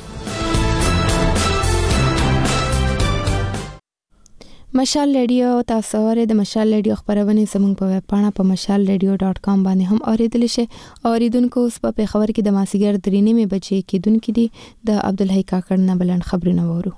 مشال ریډیو تاسو اورئ د مشال ریډیو خبرونه زموږ په ویب پاڼه په مشال ریډیو ډاٹ کام باندې هم اوریدل شي. اوریدونکو اوس په خبر کې د ماسیګر درې نیمه بجې کې دونکو دي د عبدالحی کاکړ نه بلند خبرونه وورو.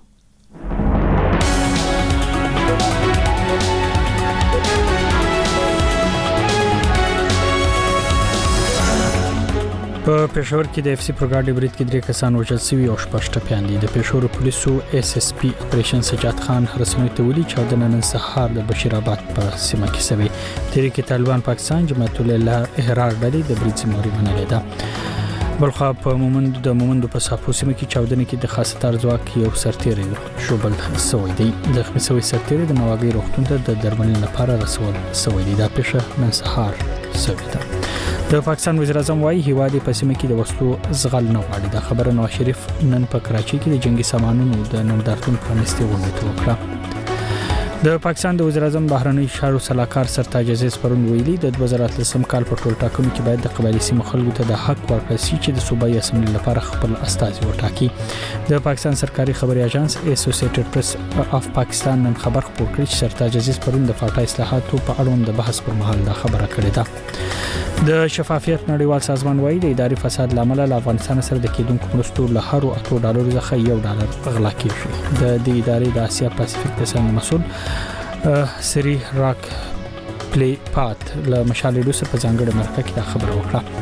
په پېښور کې د اف سي پروګراډي برید کې درې کسان وژل شوي او شپږ ټپيان دي. د پېښور پولیسو اس اس پی اپریشن سجاد خان رسنۍ ته ویلي چې د نن سهار د بشیر آباد په سیمه کې سوي تحریک طالبان پاکستان جماعت الله احرار ډلې د برید ذمہواري منلې ده. بلخوا په مومند د مومند په صافو سیمه کې چاودنه کې د خاصه تر ځواک یو سرتیری شوبل سوي دی. د خمسوي سرتیری د نواګي روغتون ته د درملنې لپاره رسول سوي دی. دا پېښه نن سهار سوي ده. د پاکستان وزیر اعظم وايي هیواد په سیمه کې د وسلو زغل نه غواړي. دا خبره نواز شریف نن په کراچۍ کې د جنگي سامانونو د نندارتون پرانیستي غونډه وکړه. د پاکستان د وزیر اعظم بهرنی چارو سلاکار سرتاج عزیز پرون ویلي د دوه زره اتلسم کال په ټول ټاکنو کې باید د قبایلی سیمو خلکو ته د حق ورکړل شي چې د صوبایي اسمبلی لپاره خپل استازي وټاکي. د پاکستان سرکاري خبري اژانس اسوسییټډ پریس اف پاکستان نن خبر خپور کړی چې سرتاج عزیز پرون د فاټا اصلاحاتو په اړوند د بحث پر مهال دا خبره کړې ده. د شفافیت نړیوال سازمان وايي د اداري فساد لامل له افغانستان سره د کېدونکو مرستو له هرو اتو ډالرو څخه یو ډالر غلا کیږي. د دې ادارې د اسیا پاسفیک د سن مسؤل سری راک پلی پات له مشال ریډیو سره په ځانګړي مرکه کې دا خبره وکړه.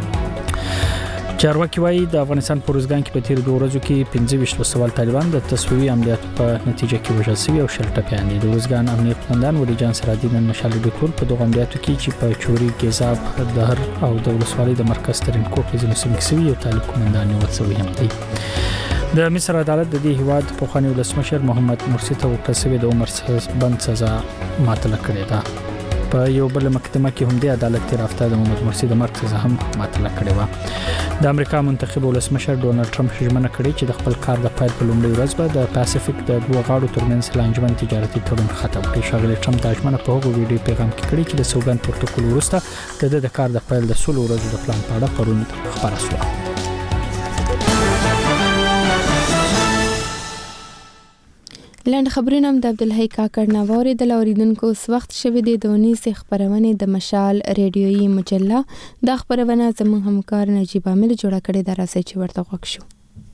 چارواکي وايي د افغانستان په روزګان کې په تیر دوه ورځو کې پنځه ویشت وسوال طالبان د تصویبي عملیاتو په نتیجه کې وژل شوي او شل ټپيان دي. د روزګان امنیت قومندان ولی جان سرادي نن مشال ریډیو ټول په دوه عملیاتو کې چې په چوري ګیزاب دهر او د ولسوالۍ د مرکز ترین کوټ په ځینو سیمو کې شوي او طالب قومندان یې وڅوي هم دی. د مصر عدالت د دې هیواد په خواني ولسمشر محمد مرسی ته ورکړل شوې د عمر بند سزا معطله کړې ده. په یو بل محکمه کې هم د عدالت تیر هفته د محمد مرسی د مرګ سزا هم معطله کړې و. د امریکا منتخب ولسمشر ډونالد ټرمپ ژمنه کړې چې د خپل کار د پیل په لومړۍ ورځ به د پاسفیک د دوه غاړو ترمنځ لانجمن تجارتي تړون ختم کړي. ښاغلي ټرمپ دا ژمنه په هغو ویډیو پیغام کې کړې چې د سوګند پروتوکول وروسته د د کار د پیل د سلو ورځو د پلان په اړه پرون خبره شوه. لاند خبرونه هم د عبدالحی کاکړ نه واوریدل. اوریدونکو اوس وخت شوی دی د ونیسې خبرونه د مشال ریډیويي مجله. دا خبرونه زموږ همکار نجیب عامل جوړه کړې ده، راځي چې ورته غوږ شو.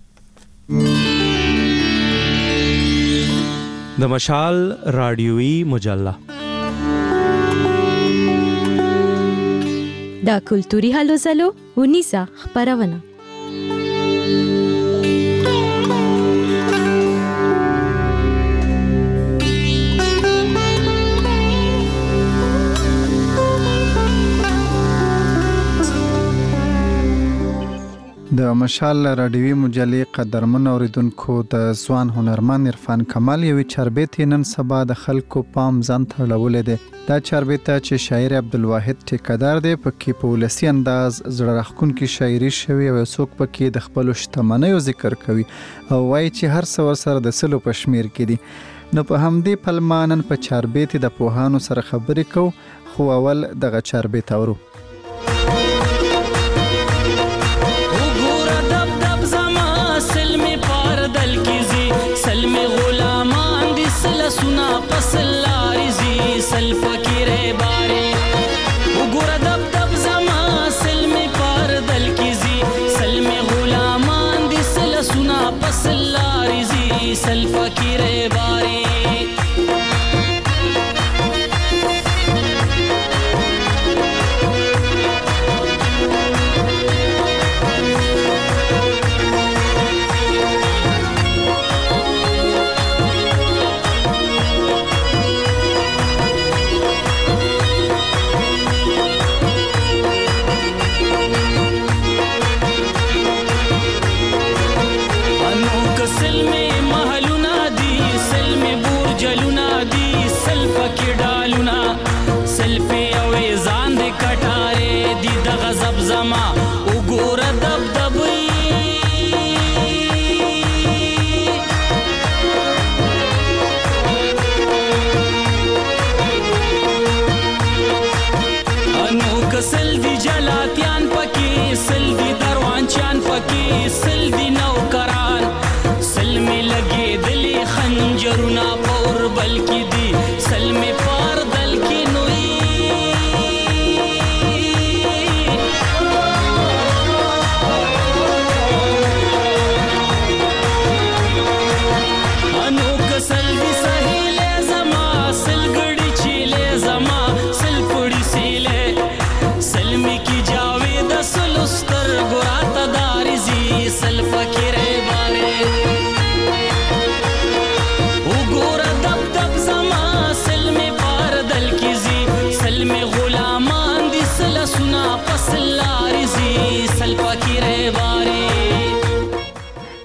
د مشال رادیويي مجله دا کلتوري هلو زلو ونیسه خبرونه. د مشال رادیوي مجلې قدرمن اوریدونکو د ځوان هنرمند عرفان کمال یوې چاربیتې نن سبا د خلکو پام ځان ته اړولی دی. دا چاربیته چې شاعر عبدالواحد ټیکهدار دی پکې په ولسي انداز زړه راښکونکې شاعري شوې او څوک پکې د خپلو شتمنیو ذکر کوي او وایي چې هر څه ورسره د سلو په شمیر کې دي. نو په همدې پلمه نن په چاربیتې د پوهانو سره خبرې کوو، خو اول دغه چاربیت اورو. सुना पसलारी जी सल फकीरे बारे उगुर दब दब जमा सल में पार दल की जी सल में गुलामान दी सल सुना पसलारी जी सल फकीरे बारे सल में महलुना दी सल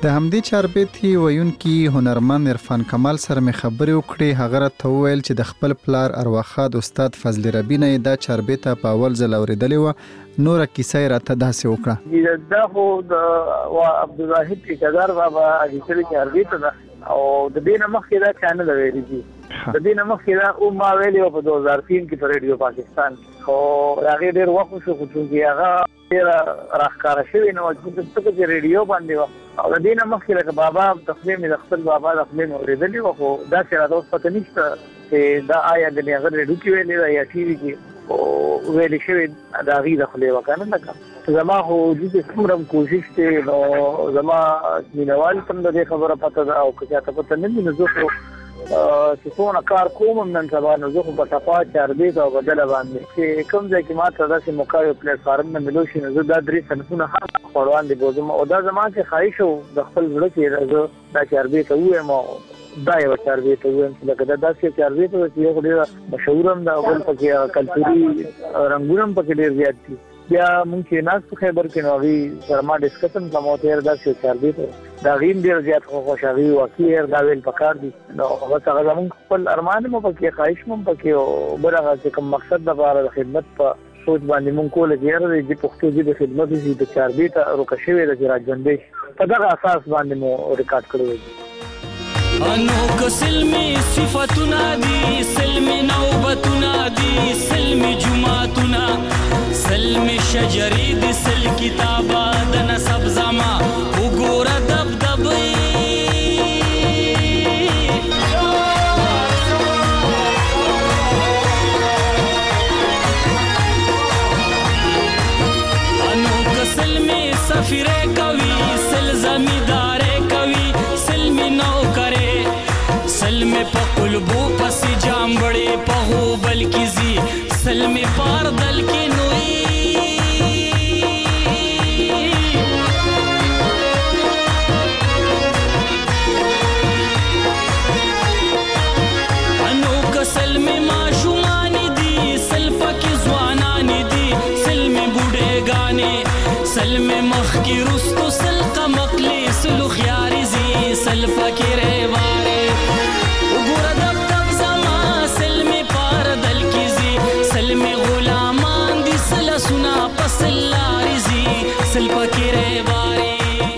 د همدې چاربیتي ویونکي هنرمند عرفان کمال سره مې خبرې وکړې. هغه راته وویل چې د خپل پلار ارواښاد استاد فضل ربی نه دا چاربیته په اول ځل اورېدلې وه. نوره کیسه یې راته داسې وکړه. دا خو د عبدالواحد ټیکهدار بابا لیکلې چاربیته ده او د دې نه مخکې دا چا نه ده ویلې دي. د دې نه مخکې دا او ما ویلې وه په دو هزار تین کې په ریډیو پاکستان خو د هغې ډېر وخت وشو خو چونکې هغه ډېره راښکاره شوې نه وه ځکه چې ریډیو باندې وه او د دې نه مخکې لکه بابا تخلې مې د خپل بابا د خولې مې اورېدلې وه خو داسې راته اوس پته نشته چې دا آیا ګنې هغه ریډیو کې ویلې ده یا ټي وي کې خو ویلې شوې د هغې د خولې وه که نه لکه زما خو دې څومره کوشش دی نو زما مینوال ته هم د دې خبره پته ده او که چاته پته نه وي نو زه خو چې څونه کار کوم هم نن سبا نو زه خو په ټپا چاربیت او په ډله باندې چې کوم ځای کې ماته داسې موقع یو پلیټفارم نه میلو شي نو زه دا درې صنفونه هم خپل وړاندې بوځم او دا زما چې خواهش و د خپل زړه چې زه دا چاربیت ووایم او دا یوه چاربیت ووایم چې لکه دا داسې چاربیت ده چې یو ډېره مشهور هم ده او بل پکې کلتوري رنګونه هم پکې ډېر زیات دي. بیا مونږ چې ناست په خیبر کې نو هغې سره ما ډسکس هم کړم او ته یې داسې چاربیت د هغې هم ډېر زیات خوښ هغې واقعي یې دا ویل پکار دي نو بس هغه زمونږ خپل ارمان هم پکې خواهش هم پکې او بل هغه چې کوم مقصد دپاره د خدمت په سوچ باندې مونږ کوله چې یاره د پښتو ژبې خدمت وشي د چاربیته روکه شوې ده چې راژوندی شي په دغه اساس باندې مو ریکارډ کړی دی. انو که سلمی صفتنا دی سلمی نوبتنا دی سلمی جمعتنا سلمی شجری دی سل کتابا د نسب زما وګوره دب دبی انو که سلمی سفیره کوي سل زمیداره کوي سلمی نو کرے سلمی پا قلبو پسی جام بڑے پہو بلکی زی سلمی پار دل کی نوئی انو کا سلمی معشومانی دی سلپا کی زوانانی دی سلمی بوڑے گانے سلمی مخ کی رستو سلقا مقلی سلو خیاری زی سلپا کی ریوارے سنا پسلاری زی سل پکره واری.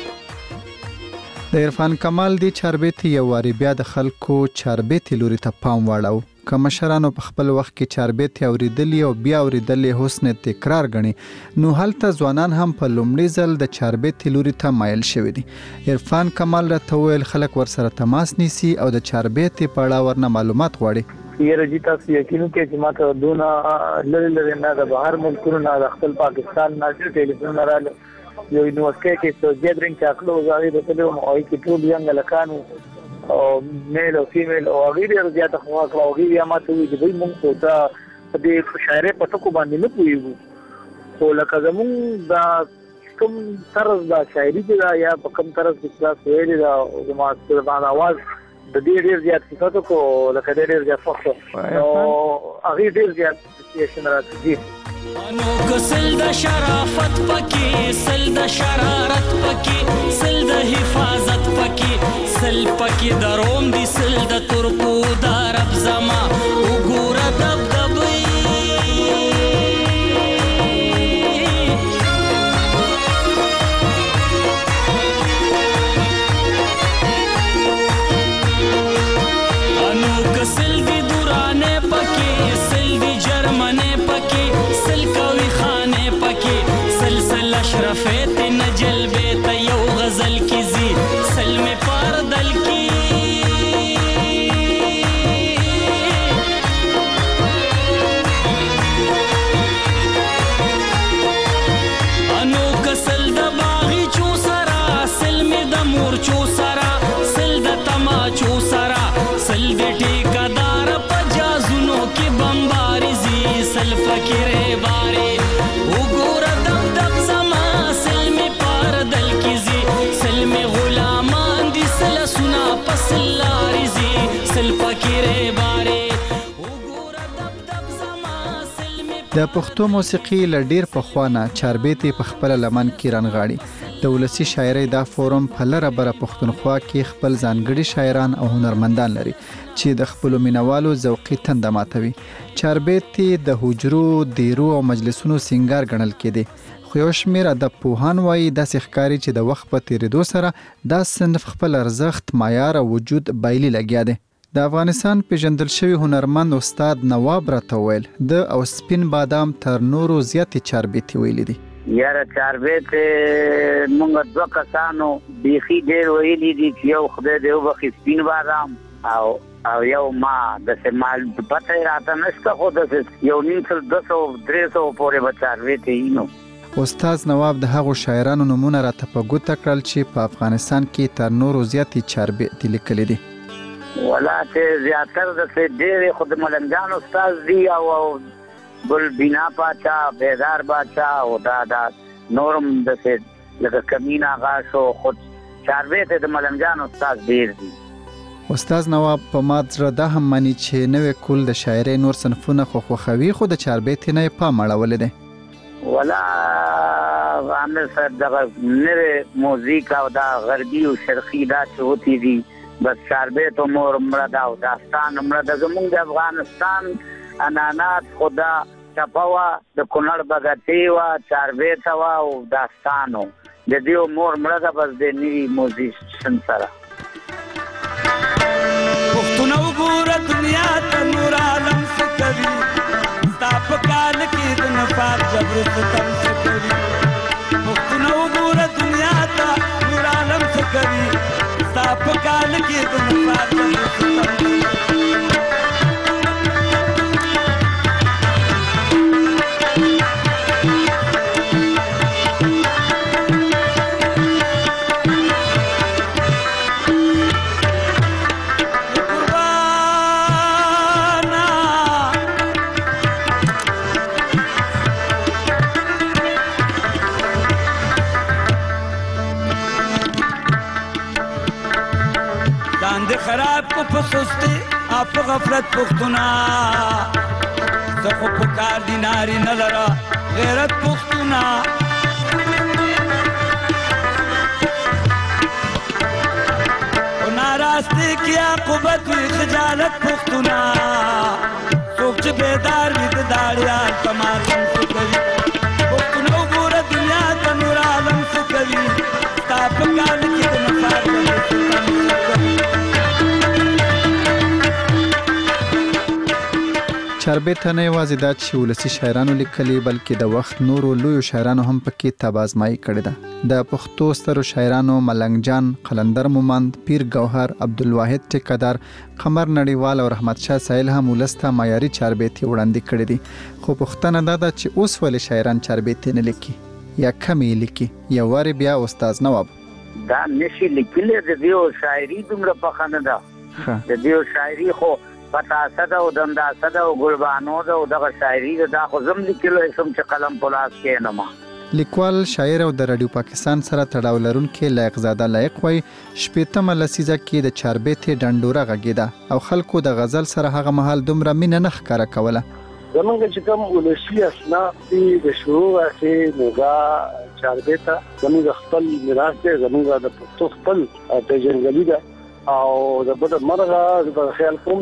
د عرفان کمال دی چاربیتي یو واری بیا د خلکو چاربیتي لوري ته پام واړو. که مشرانو په خپل وخت کې چاربیتي اوریدلی او بیا اوریدلی حسن تکرار غني نو هلته ځوانان هم په لومړي ځل د چاربیتي لوري ته مایل شوي دي. عرفان کمال راته ویل خلک ورسره تماس نیسي او د چاربیتي په اړه ورنه معلومات غواړي. یاره جی تاسو یقین وکړئ چې ماته دونه لرې لرې نه د بهر ملکونو نه د خپل پاکستان نه چې ټلیفون راغله یو یونیورسټۍ کې څو ګیدرینګ چې اخلو هغې ته تللی وم او هغې کې ټول ینګ هلکان او میل او فیمیل او هغې ډېره زیاته خوښه کړه او هغې بیا ماته وویل چې بهی مونږ خو دا په دې شاعرۍ په ټکو باندې نه پوهېږو خو لکه زمونږ دا کوم طرز دا شاعري چې ده یا په کوم طرز کې چې تاسو ویلې ده زما زما د اواز د دې ډېر زیات صفتو کو لکه دې ډېر زیات خوښ نو هغې ډېر زیات اپریسیشن راکړي. انو که سل د شرافت پکې سل د شرارت پکې سل د حفاظت پکې سل پکې د روم دي سل د ترکو د عرب زما وګوره دب دبی اشرفیت نجل بیت یو غزل کی زی سلم پار دل کی انو کسل د باغی چو سرا سلم د مور چو سرا سل د تما چو سرا سل د ټیکدار پجازونو کی بمباری زی سل فکر باری وګور دب دب د پښتو موسیقي له ډیر پخوانه چاربیتي په خپل لمن کې رانغاړي. د ولسی شاعرۍ دا فورم په لره بره پښتونخوا کې خپل ځانګړي شاعران او هنرمندان لري چې د خپل مینوالو ذوقي تنده ماتوي. چاربیت د حجرو، دیرو او مجلسونو سنگار ګڼل کېدی، خو یو شمېر ادب پوهان وایي داسې ښکاري چې د وخت په تېرېدو سره دا صنف خپل ارزښت، معیار او وجود بایلي لګیا دی. د افغانستان پیژندل شوی هنرمند استاد نواب راته وویل د او سپین بادام تر نورو زیاتې چاربیتې ویلي دي. یاره چاربیت مونږ دوه کسانو بیخي ډېر ویلي دي چې یو خدای دې وبخښي سپین بادام او او یو ما داسې مال پته یې راته نشته، خو داسې یو نیم سل دوه سوه درې سوه پورې به چاربیتې وي. نو استاد نواب د هغو شاعرانو نومونه راته په ګوته کړل چې په افغانستان کې تر نورو زیاتې چاربیتې لیکلي دي. ولا چې زیاتر داسې ډېرې خو د ملنګجان استاد دي او بل بینا پاچا، بیدار باچا او دا دا نورم داسې لکه کمین آغا شو، خود چاربیت د ملنګجان استاد ډېر دي. استاد نواب په ما زړه دا هم مني چې نوې کول د شاعرۍ نور صنفونه خو خوښوي، خو د چاربیت نه یې پام اړولی دی. ولا عامر صاحب دغه نوې موزیک او دا غربي او شرقي دا چې وتی دي، بس چاربیت مور مړه دا او داستان مړه د زمونږ د افغانستان انانات خدا چپاوا د کونړ بغتی وا چاربیت وا او داستانو د دیو مور مړه بس د نوی موزیشن سره. پښتون وګوره دنیا ته نور عالم څه کوي، ستا په کال کې د نفاق جبر ستم څه کوي. پښتون وګوره دنیا ته نور عالم څه کوي، ستا په کال کې د نفاق جبر ستم څه کوي. خراب کو پسستے آپ غفلت پختونا زخو پکار دی ناری نلرا غیرت پختونا و ناراستے کیا قبت وی خجالت پختونا سوک چھ بیدار وید داریال تمارن سکوی پختونو گورا دنیا تا نور عالم سکوی ستا پکار کی دنفار کبھی سکن سکوی. چاربیت نه یوازې دا چې ولسی شاعرانو لیکلي بلکې د وخت نورو لویو شاعرانو هم پکې تبازمایي کړې ده. د پښتو سترو شاعرانو ملنګ جان، قلندر مومند، پیر ګوهر، عبدالواحد ټیکدار، قمر نړیوال او رحمت شاه سایل هم ولسته معیاري چاربیتې وړاندې کړې دي. خو پوښتنه دا ده چې اوس ولې شاعران چاربیتې نه لیکي یا کمې لیکي؟ یو وارې بیا استاد نواب دا نشي لیکلی، د دیو شاعري دومره پخه نه ده، د دیو شاعري خو پتا صدا او دندا صدا او ګلبانو دا او دغه شاعري دا خو زم لیکلو سم چې قلم پلاس کې نه ما. لیکوال، شاعر او د رادیو پاکستان سره تړاو لرونکي لایق زاده لایق وای شپېتمه لسیزه کې د چاربیتې ډنډوره غږېده او خلکو د غزل سره هغه مهال دومره مینه نه ښکاره کوله. زمونږ چې کوم ولسي اسناد دي د شروع راځي نوګه چاربیته زمونږ خپل میراث دی، زمونږ د پښتو خپل پیژندګلوي ده او د بل مرغه د خیال کوم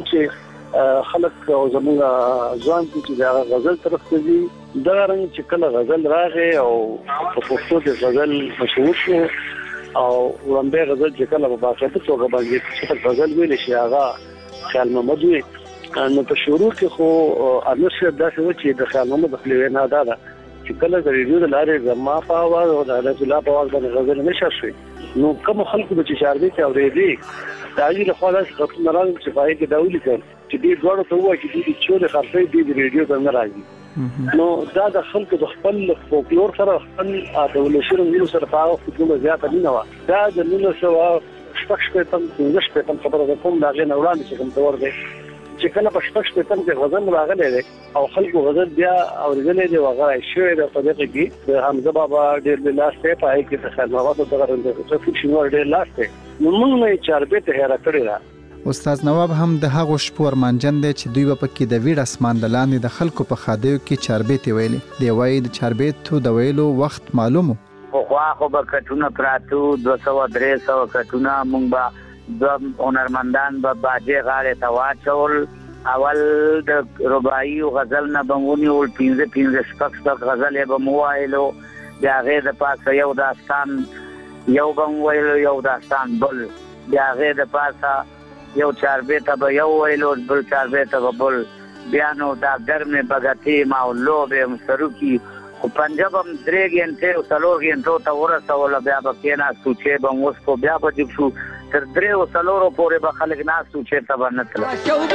چې خلک او زمونږ ځوان چې دا غزل طرف ته دي دا رنګ چې کله غزل راغی او په پښتو کې غزل مشهور شو او ولنده غزل چې کله په باقاعده توګه باندې چې غزل ویل شي هغه خیال محمد وي. نو په شروع کې خو انشر داسې و چې د خیال محمد خپل وینا دا ده چې کله د ریډیو د لارې زما په اواز او د رسول الله په اواز باندې غزل نشر شي، نو کوم خلکو چې چاربیت اورېدي دا یې له خوا داسې خطونه راغلل چې پای کې دا ولیکل چې دې دواړو ته ووایي چې دوی د چورې خرڅوي دوی د ریډیو ته نه راځي. نو دا د خلکو د خپل فولکلور سره خپل د ولسي رنګونو سره په هغه دومره زیاته مینه وه. دا د نولس سوه شپږ شپېتم پنځه شپېتم خبره ده کوم د هغې نه وړاندې چې کوم دور دی چې کله په شپږ شپېتم کې غزل راغلی دی او خلکو غزل بیا اورېدلی دی او هغه شوی دی په دغه کې د حمزه بابا ډېر لوی لاس دی، په هغې کې د خیر محمد دغه رفیق شینوار ډېر لاس دی. نو موږ نه یې چاربیته هېره کړې ده. استاد نواب هم د هغو شپو ارمانجن دی چې دوی به پکې د ویډ اسمان د لاندې د خلکو په خادیو کې چاربیتې ویلې. دی وایي د چاربیتو د ویلو وخت معلوم و، په خوا خو به کټونه پراتو دوه سوه درې سوه کټونه مونږ به دوه هنرمندان به باجې غاړې ته واچول. اول د رباعي او غزل نه به مو ونیول، پنځه پنځه شپږ شپږ غزل یې به مو ووایلو، بیا هغې د پاسه یو داستان یو به مو ویلو، یو داستان بل، بیا هغې د پاسه یو چاربیته به یو ویلو، بل چاربیته به بل، بیا نو دا ګرمې بګتې ما او لوبې هم سروکي. خو پنجاب هم درې ګنټې او څلور ګنټو ته ورسوله، بیا به کېناستو چې به م وسکو، بیا به جګ شو تر درې او څلورو پورې به خلک ناستو چېرته به نه تله.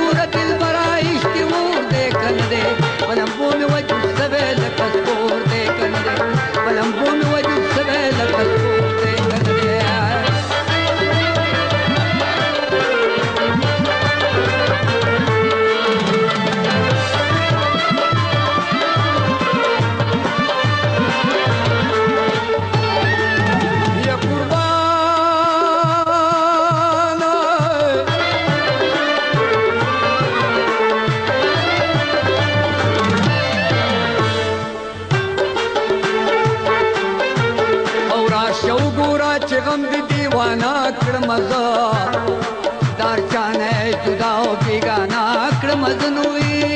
غم دی دیوانا کړم زه دار چانه جدا او بیگانا کړم زنوي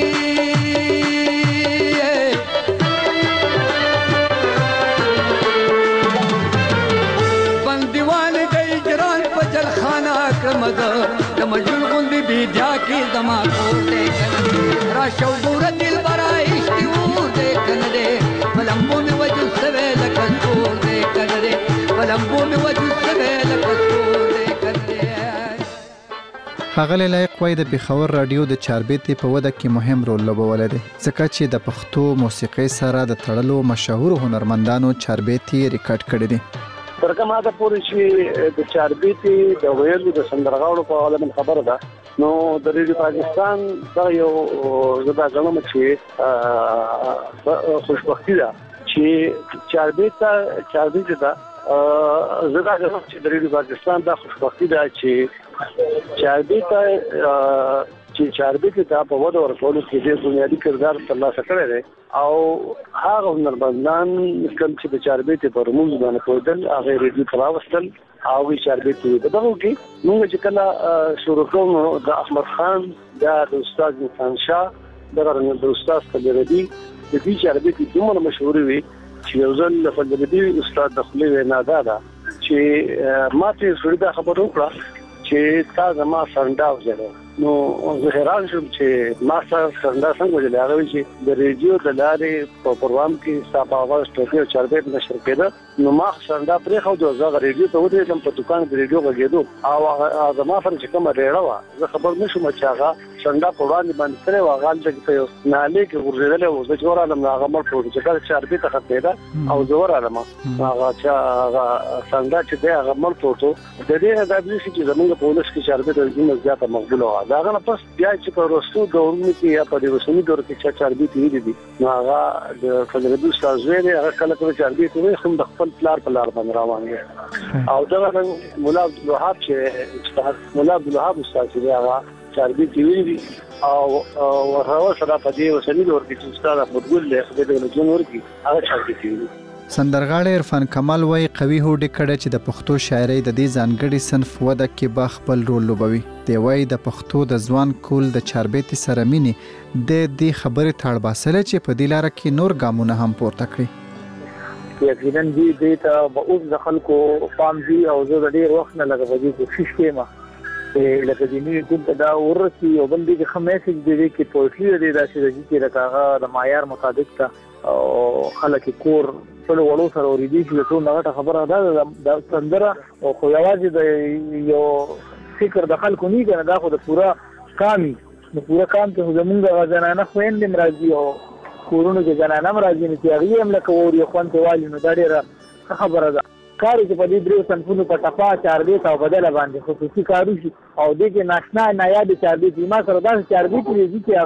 بندیوان دی جران په جلخانه کړم زه د مجنون غوندي بيدیا کې زما کوټه کړم را شو ګور دل برا عشق و دې کنه ملمبو می وجو سوي لکه ټول دې کنه ملمبو می وجو ښاغلی لایق وایي د پېښور راډیو د چاربیتې په وده کې مهم رول لوبولی دی، ځکه چې د پښتو موسیقۍ سره د تړلو مشهورو هنرمندانو چاربیتې ریکارډ کړي دي. تر کومه حده پورې چې د چاربیتې د ویلو د سندرغاړو په اړه من خبره ده، نو د ریډیو پاکستان دا یو زه دا ګڼم چې خوشبختي ده چې چاربیته چاربیته ده. زه دا ګڼم چې د ریډیو پاکستان دا خوشبختي ده چې چاربیته چې چاربیته دا په وده ورکولو کې ډېر بنیادي کردار ترلاسه کړی دی، او هغه هنرمندان کوم چې د چاربیته په رموز باندې پوهېدل هغه ریډیو ته راوستل او وی چاربیته په دغه کې موږ چې کله شروع کوو د احمد خان دا د استاد نثان شاه دغه د استاد فضلردي د دې چاربیته دومره مشهور وي چې یو ځل فضلردي استاد د خپلې وینا دا ده چې ما ته سړي دا خبره وکړه چې تا زما سرندا وځلو. نو زه حیران شوم چې ما سره سرندا څنګه وځلې. هغه وی چې د ریډیو د لارې په پروګرام کې ستا اواز ټوکې او چاربیت نشر کېده، نو ما سرندا پرې خو د زغ ریډیو ته ودرېدم، په دکان د ریډیو غږېدو او زما سره چې کومه ریړه وه زه خبر نه شوم چې هغه سرندا په وړاندې باندې کړې وه، هغه هلته په یو نالې کې غورځېدلی و. زه چې ورغلم نو هغه مړ شو چې کله چاربیته ختمېده او زه ورغلم هغه چې هغه سرندا چې دی هغه مړ شو. د دې نه دا برېښي چې زموږ په ولس کې چاربیته دومره زیاته مقبوله وه. د هغه نه پس بیا چې په وروستو دورونو کې یا په دې وروستني دور کې چې چاربیتې ویلي دي، نو هغه د فضلردي استاد زوی دی، هغه کله کله چاربیتې وایي خو د خپل پلار په لار باندې روان دی. او دغه رنګ ملا عبدالوهاب چې استاد ملا عبدالوهاب استاد چې دی هغه چاربیتې ویلي دي، او هغه سره په دې وروستني دور کې چې استاد احمد ګل دی خدای دې له جون ورکړي هغه چاربیتې ویلي. سندرغاړی عرفان کمال وایي قوي هوډ کړی چې د پښتو شاعرۍ د دې ځانګړي صنف وده کې به خپل رول لوبوي. دی وایي د پښتو د ځوان کول د چاربیتې سره مینې د دې خبرې ته اړ باسلی چې په دې لاره کې نور ګامونه هم پورته کړي. یقینا دې دې ته به اوس د خلکو پام وي، او زه د ډېر وخت نه لږ په دې کوشش کوم چې لکه د نوي ګوند ته دا ورسي، او بل دې کې ښه میسج دی دی کې پویټري دی داسې راځي چې لکه هغه د معیار مطابق ته او خلک کور خپل وړو سره اورېدي چې ټول نغټه خبره ده د سندره، او خو یوازې د یو فکر د خلکو نه کنه، دا خو د پورا کامي د پورا کام ته زمونږ زنانه خويندې هم راځي او کورونو کې زنانه هم راځي، نو چې هغې هم لکه اوري خوند والي، نو دا ډېره خبره ده. کار چې په دې درېو صنفونو په ټپا چاربیت او بدله باندې خصوصي کار وشي، او دې کې ناشنا نایابې چاربیت وي. ما سره داسې چاربیت وي چې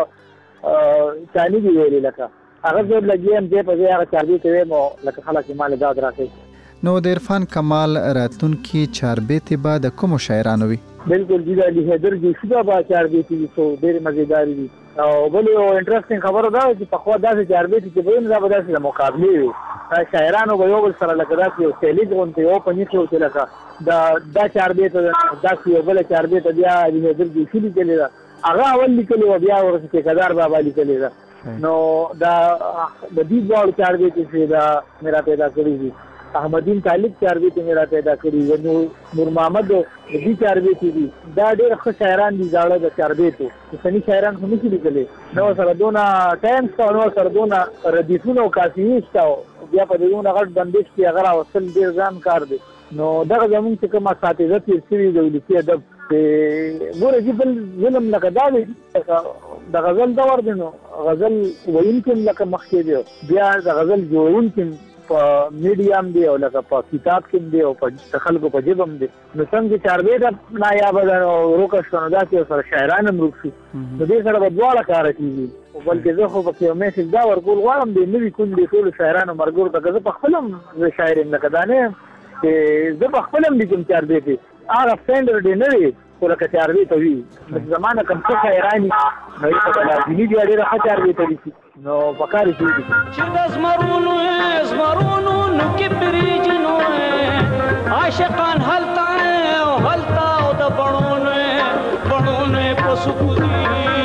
هغه چاني دي ویلې لکه هغه زه لګیم دې په دې هغه چاربیت ویم او لکه خلک یې مال داد راکوي. نو د عرفان کمال راتلونکي چاربیتې به د کومو شاعرانو وي؟ بالکل جی د علي حیدر جوشي به چاربیتې وي، څو ډېرې مزېدارې دي. او بل یو انټرسټینګ خبره دا چې پخوا داسې چاربیتې چې به وي نو دا به داسې د مقابلې وي، شاعرانو به یو بل سره لکه داسې یو سیلیز غوندې یو په نیټ یو لکه دا دا چاربیته داسې یو بله چاربیته بیا د حضرت جوشي لیکلې ده هغه اول لیکلې وه بیا ورسې ټیکهدار بابا لیکلې ده نو دا د دې دواړو چاربیتې چې دا میرا پیدا کړي دي احمدین طالب چاربیتې میرا پیدا کړي دي نو نور محمد د دې چاربیتې دي دا ډېر ښه شاعران دي زاړه د چاربیتو اوسني شاعران خو نشي لیکلی نو سره دونه ټایم شته نو سره دونه ردیفونه او کافیې شته بیا په دې دونه غټ بندش کې هغه راوستل ډېر ځان کار دی نو دغه زمونږ چې کوم اساتذه تېر شوي د ولسي ادب ګوره چې بل ظلم لکه دا دی د غزل دور دی نو غزل ویونکي هم لکه مخکې دی بیا د غزل جوړونکي په میډیا هم دی او لکه په کتاب کې هم دی او په خلکو په ژبه هم دی نو څنګه چې چاربیته نایابه ده او ورکه شوه نو داسې سره شاعران هم ورک شي نو دې سره به دواړه کاره کېږي بلکې زه خو پکې یو میسج دا ورکول غواړم د نوي کونډې ټولو شاعرانو ملګرو ته که زه په خپل هم زه شاعر یم لکه دا نه یم چې زه په خپل هم لیکم چاربیتې هغه سټنډرډ یې نه وي خو لکه چاربیته وي زما نه کوم څه شاعران نو یې په لازمي دي ډېره ښه چاربیته لیکي نو پکار یې چې چې د زمرونو زمرونو نو کې بریجنو عاشقان هلته او هلته او د بڼونو بڼونو په سکوتي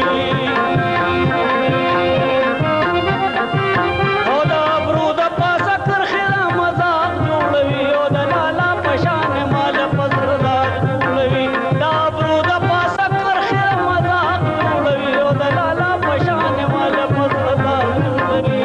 او د ابرو د پاسه کرښې را مذاق جوړوي او د لالا په شان مال پزردار جوړوي د ابرو د پاسه کرښې را مذاق جوړوي او د لالا په شان مال پزردار جوړوي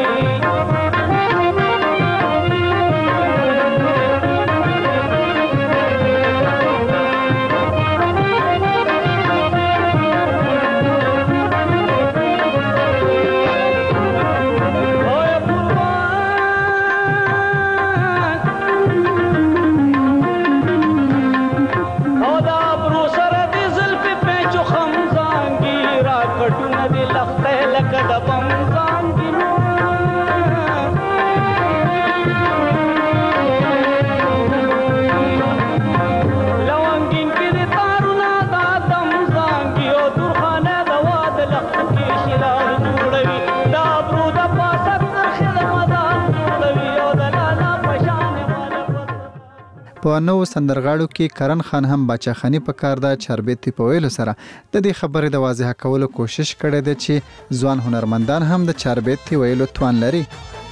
په نو سندرغاړو کې کرن خان هم باچا خانی په کار دا چاربیتې په ویلو سره د دې خبرې د واضح کولو کوشش کړی دی چې ځوان هنرمندان هم د چاربیتې ویلو توان لري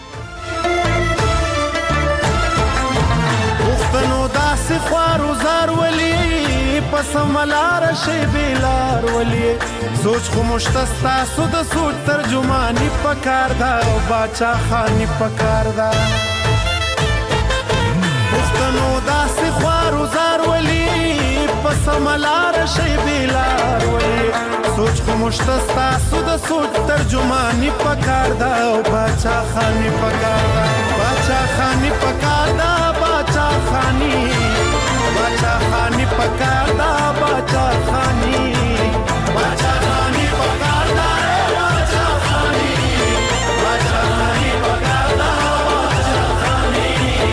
پښتنو داسې خوارو زار ولي پس ملار شي بیلار ولي سوچ خو مشتستا سو د سوچ ترجمانی پکار دا او باچا خانی پکار دا پښتنو داسې خوارو زار ولي پس ملار شي بیلار ولي سوچ خو مشتستا سو د سوچ ترجمانی پکار دا او باچا خانی پکار دا باچا خانی پکار دا باچا خانی باچا خانی پکار دا باچا خانی باچا خانی پکار دا باچا خانی باچا خانی پکار دا باچا خانی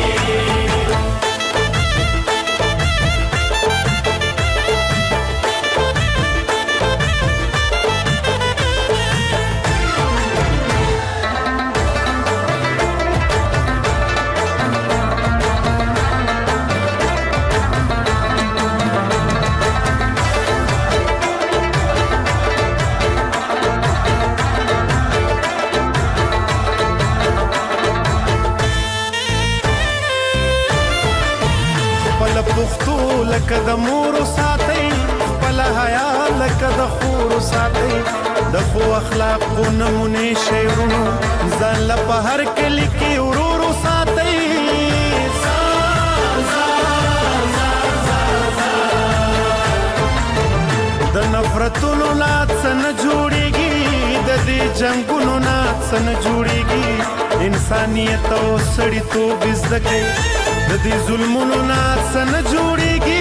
لکه د مورو ساتي خپل حیا لکه د خورو ساتي د خو اخلاقو نمونه شعرونو ځان له په هر کلی کې ورورو ساتي د نفرتونو لات سن جوړيږي د دې جنگونو نات سن جوړيږي انسانيت او سړیتوب زده د دې ظلمونو نات سن جوړيږي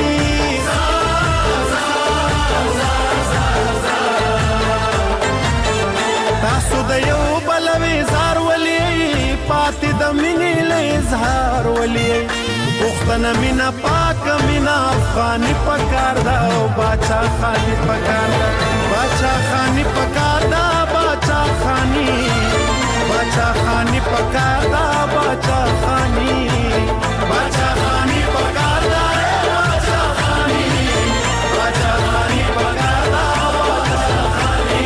تاسو د یو بلوي زار ولي پاتې د مینې له اظهار ولي پښتنه مینا پاک مینا افغاني پکار دا او باچا خاني پکار دا باچا خاني پکار دا باچا خاني باچا خانی پکار دا باچا خانی باچا خانی پکار دا باچا خانی باچا خانی پکار دا باچا خانی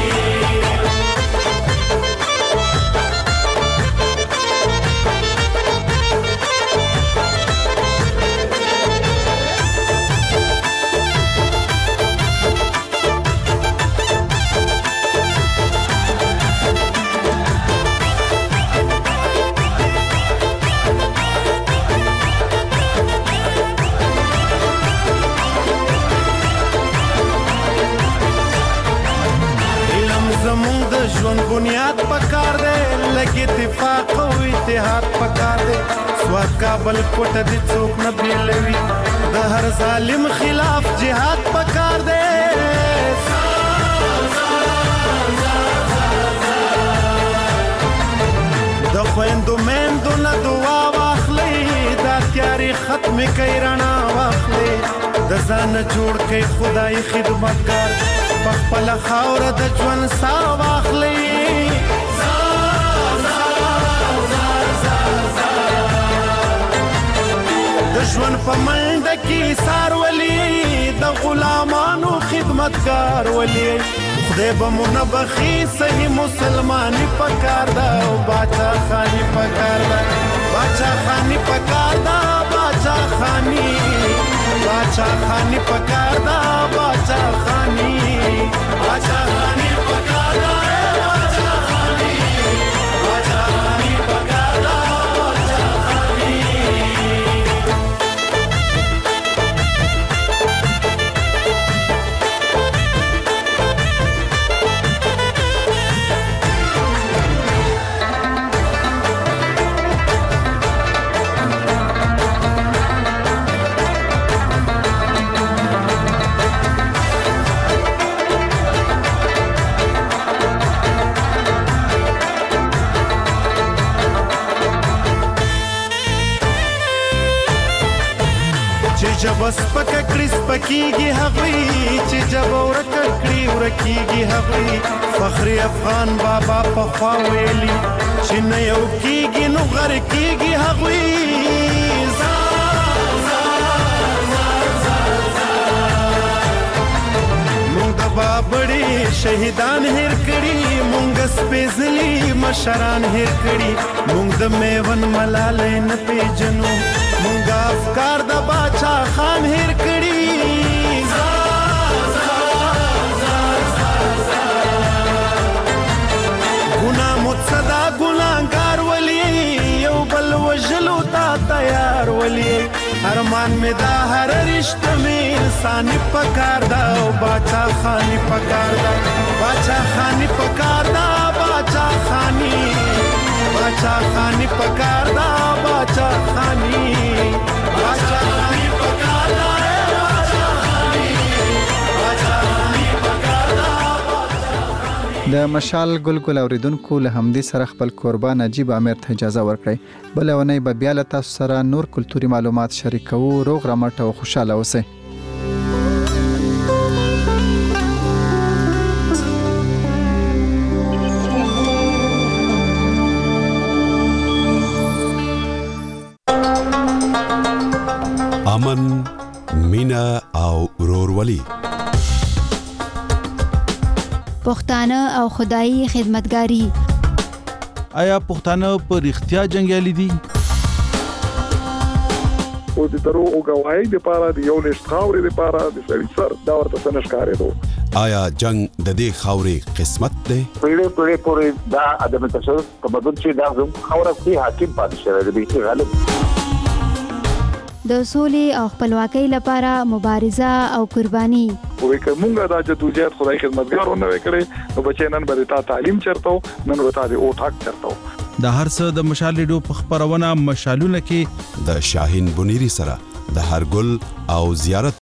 ژوند بنیاد پکار دی لګي اتفاق او اتحاد پکار دی سواد کابل کوټ دي څوک نه بیلوي د هر ظالم خلاف جهاد پکار دی د خويندو مېندو نه دعا واخلي دا تیاری ختم کوي رڼا واخلي د ځان جوړ کوي خدای خدمتګار خپل خاور د ژوند سا واخلي د ژوند په منډه کې سار ولي د غلامانو خدمتګار ولي خدای به مونږ بخي صحیح مسلمانې پکار دا او باچا خاني پکار دا باچا خاني پکار دا باچا خاني باچا خاني پکار دا باچا خاني باچا خاني پکار دا باچا خاني باچا خاني پکار دا باچا خاني جب سپک کړي سپکیږي هغوی چې جب ورک کړي ورکیږي هغوی فخر افغان بابا په خوا ویلي چې نه یو کیږي نو غر کیږي هغوی مونږ د بابړي شهیدان هیر کړي مونږ سپېڅلي مشران هیر کړي مونږ د میون ملالۍ نه پیژنو مونږ افکار د باچا خان هیر کړي ګنا متصدا ګناګار ولي یو بل وجلو تا تیار ولي ارمان می دا هر رشتہ می انسان پکار دا باچا خانی پکار دا باچا خانی پکار دا باچا خانی باچا خانی پکار دا باچا خانی باچا خانی پکار دا باچا خانی باچا خانی پکار دا د مشال ګلګل اوریدونکو له همدې سره خپل قربان عجیب امیر ته اجازه ورکړئ بل ونی به بیا له تاسو سره نور کلتوري معلومات شریکو روغ رمټ او خوشاله اوسئ امن مینا او ورورولي پښتانه او خدایي خدمتګاری آیا پښتانه په اختیار جنگیالي دي او د دروغ غواړي د پاره د یو لښت خاورې د پاره د سړي سر دا ورته څنګه ښکارې دو آیا جنگ د دې خاورې قسمت ده پیړې پیړې پورې دا ادم تاسو په بدل چې دا خاورې کې حاکم پاتې شوی دی چې غالب د سولې او خپلواکۍ لپاره مبارزه او قرباني وې کومه دا جدوجہد خدای خدمتګارونه وکړي نو بچي نن به تا تعلیم چرته نن به تا د او ټاک چرته د هر څه د مشال ریډیو په خبرونه مشالونه کې د شاهین بنيري سره د هر ګل او زیارت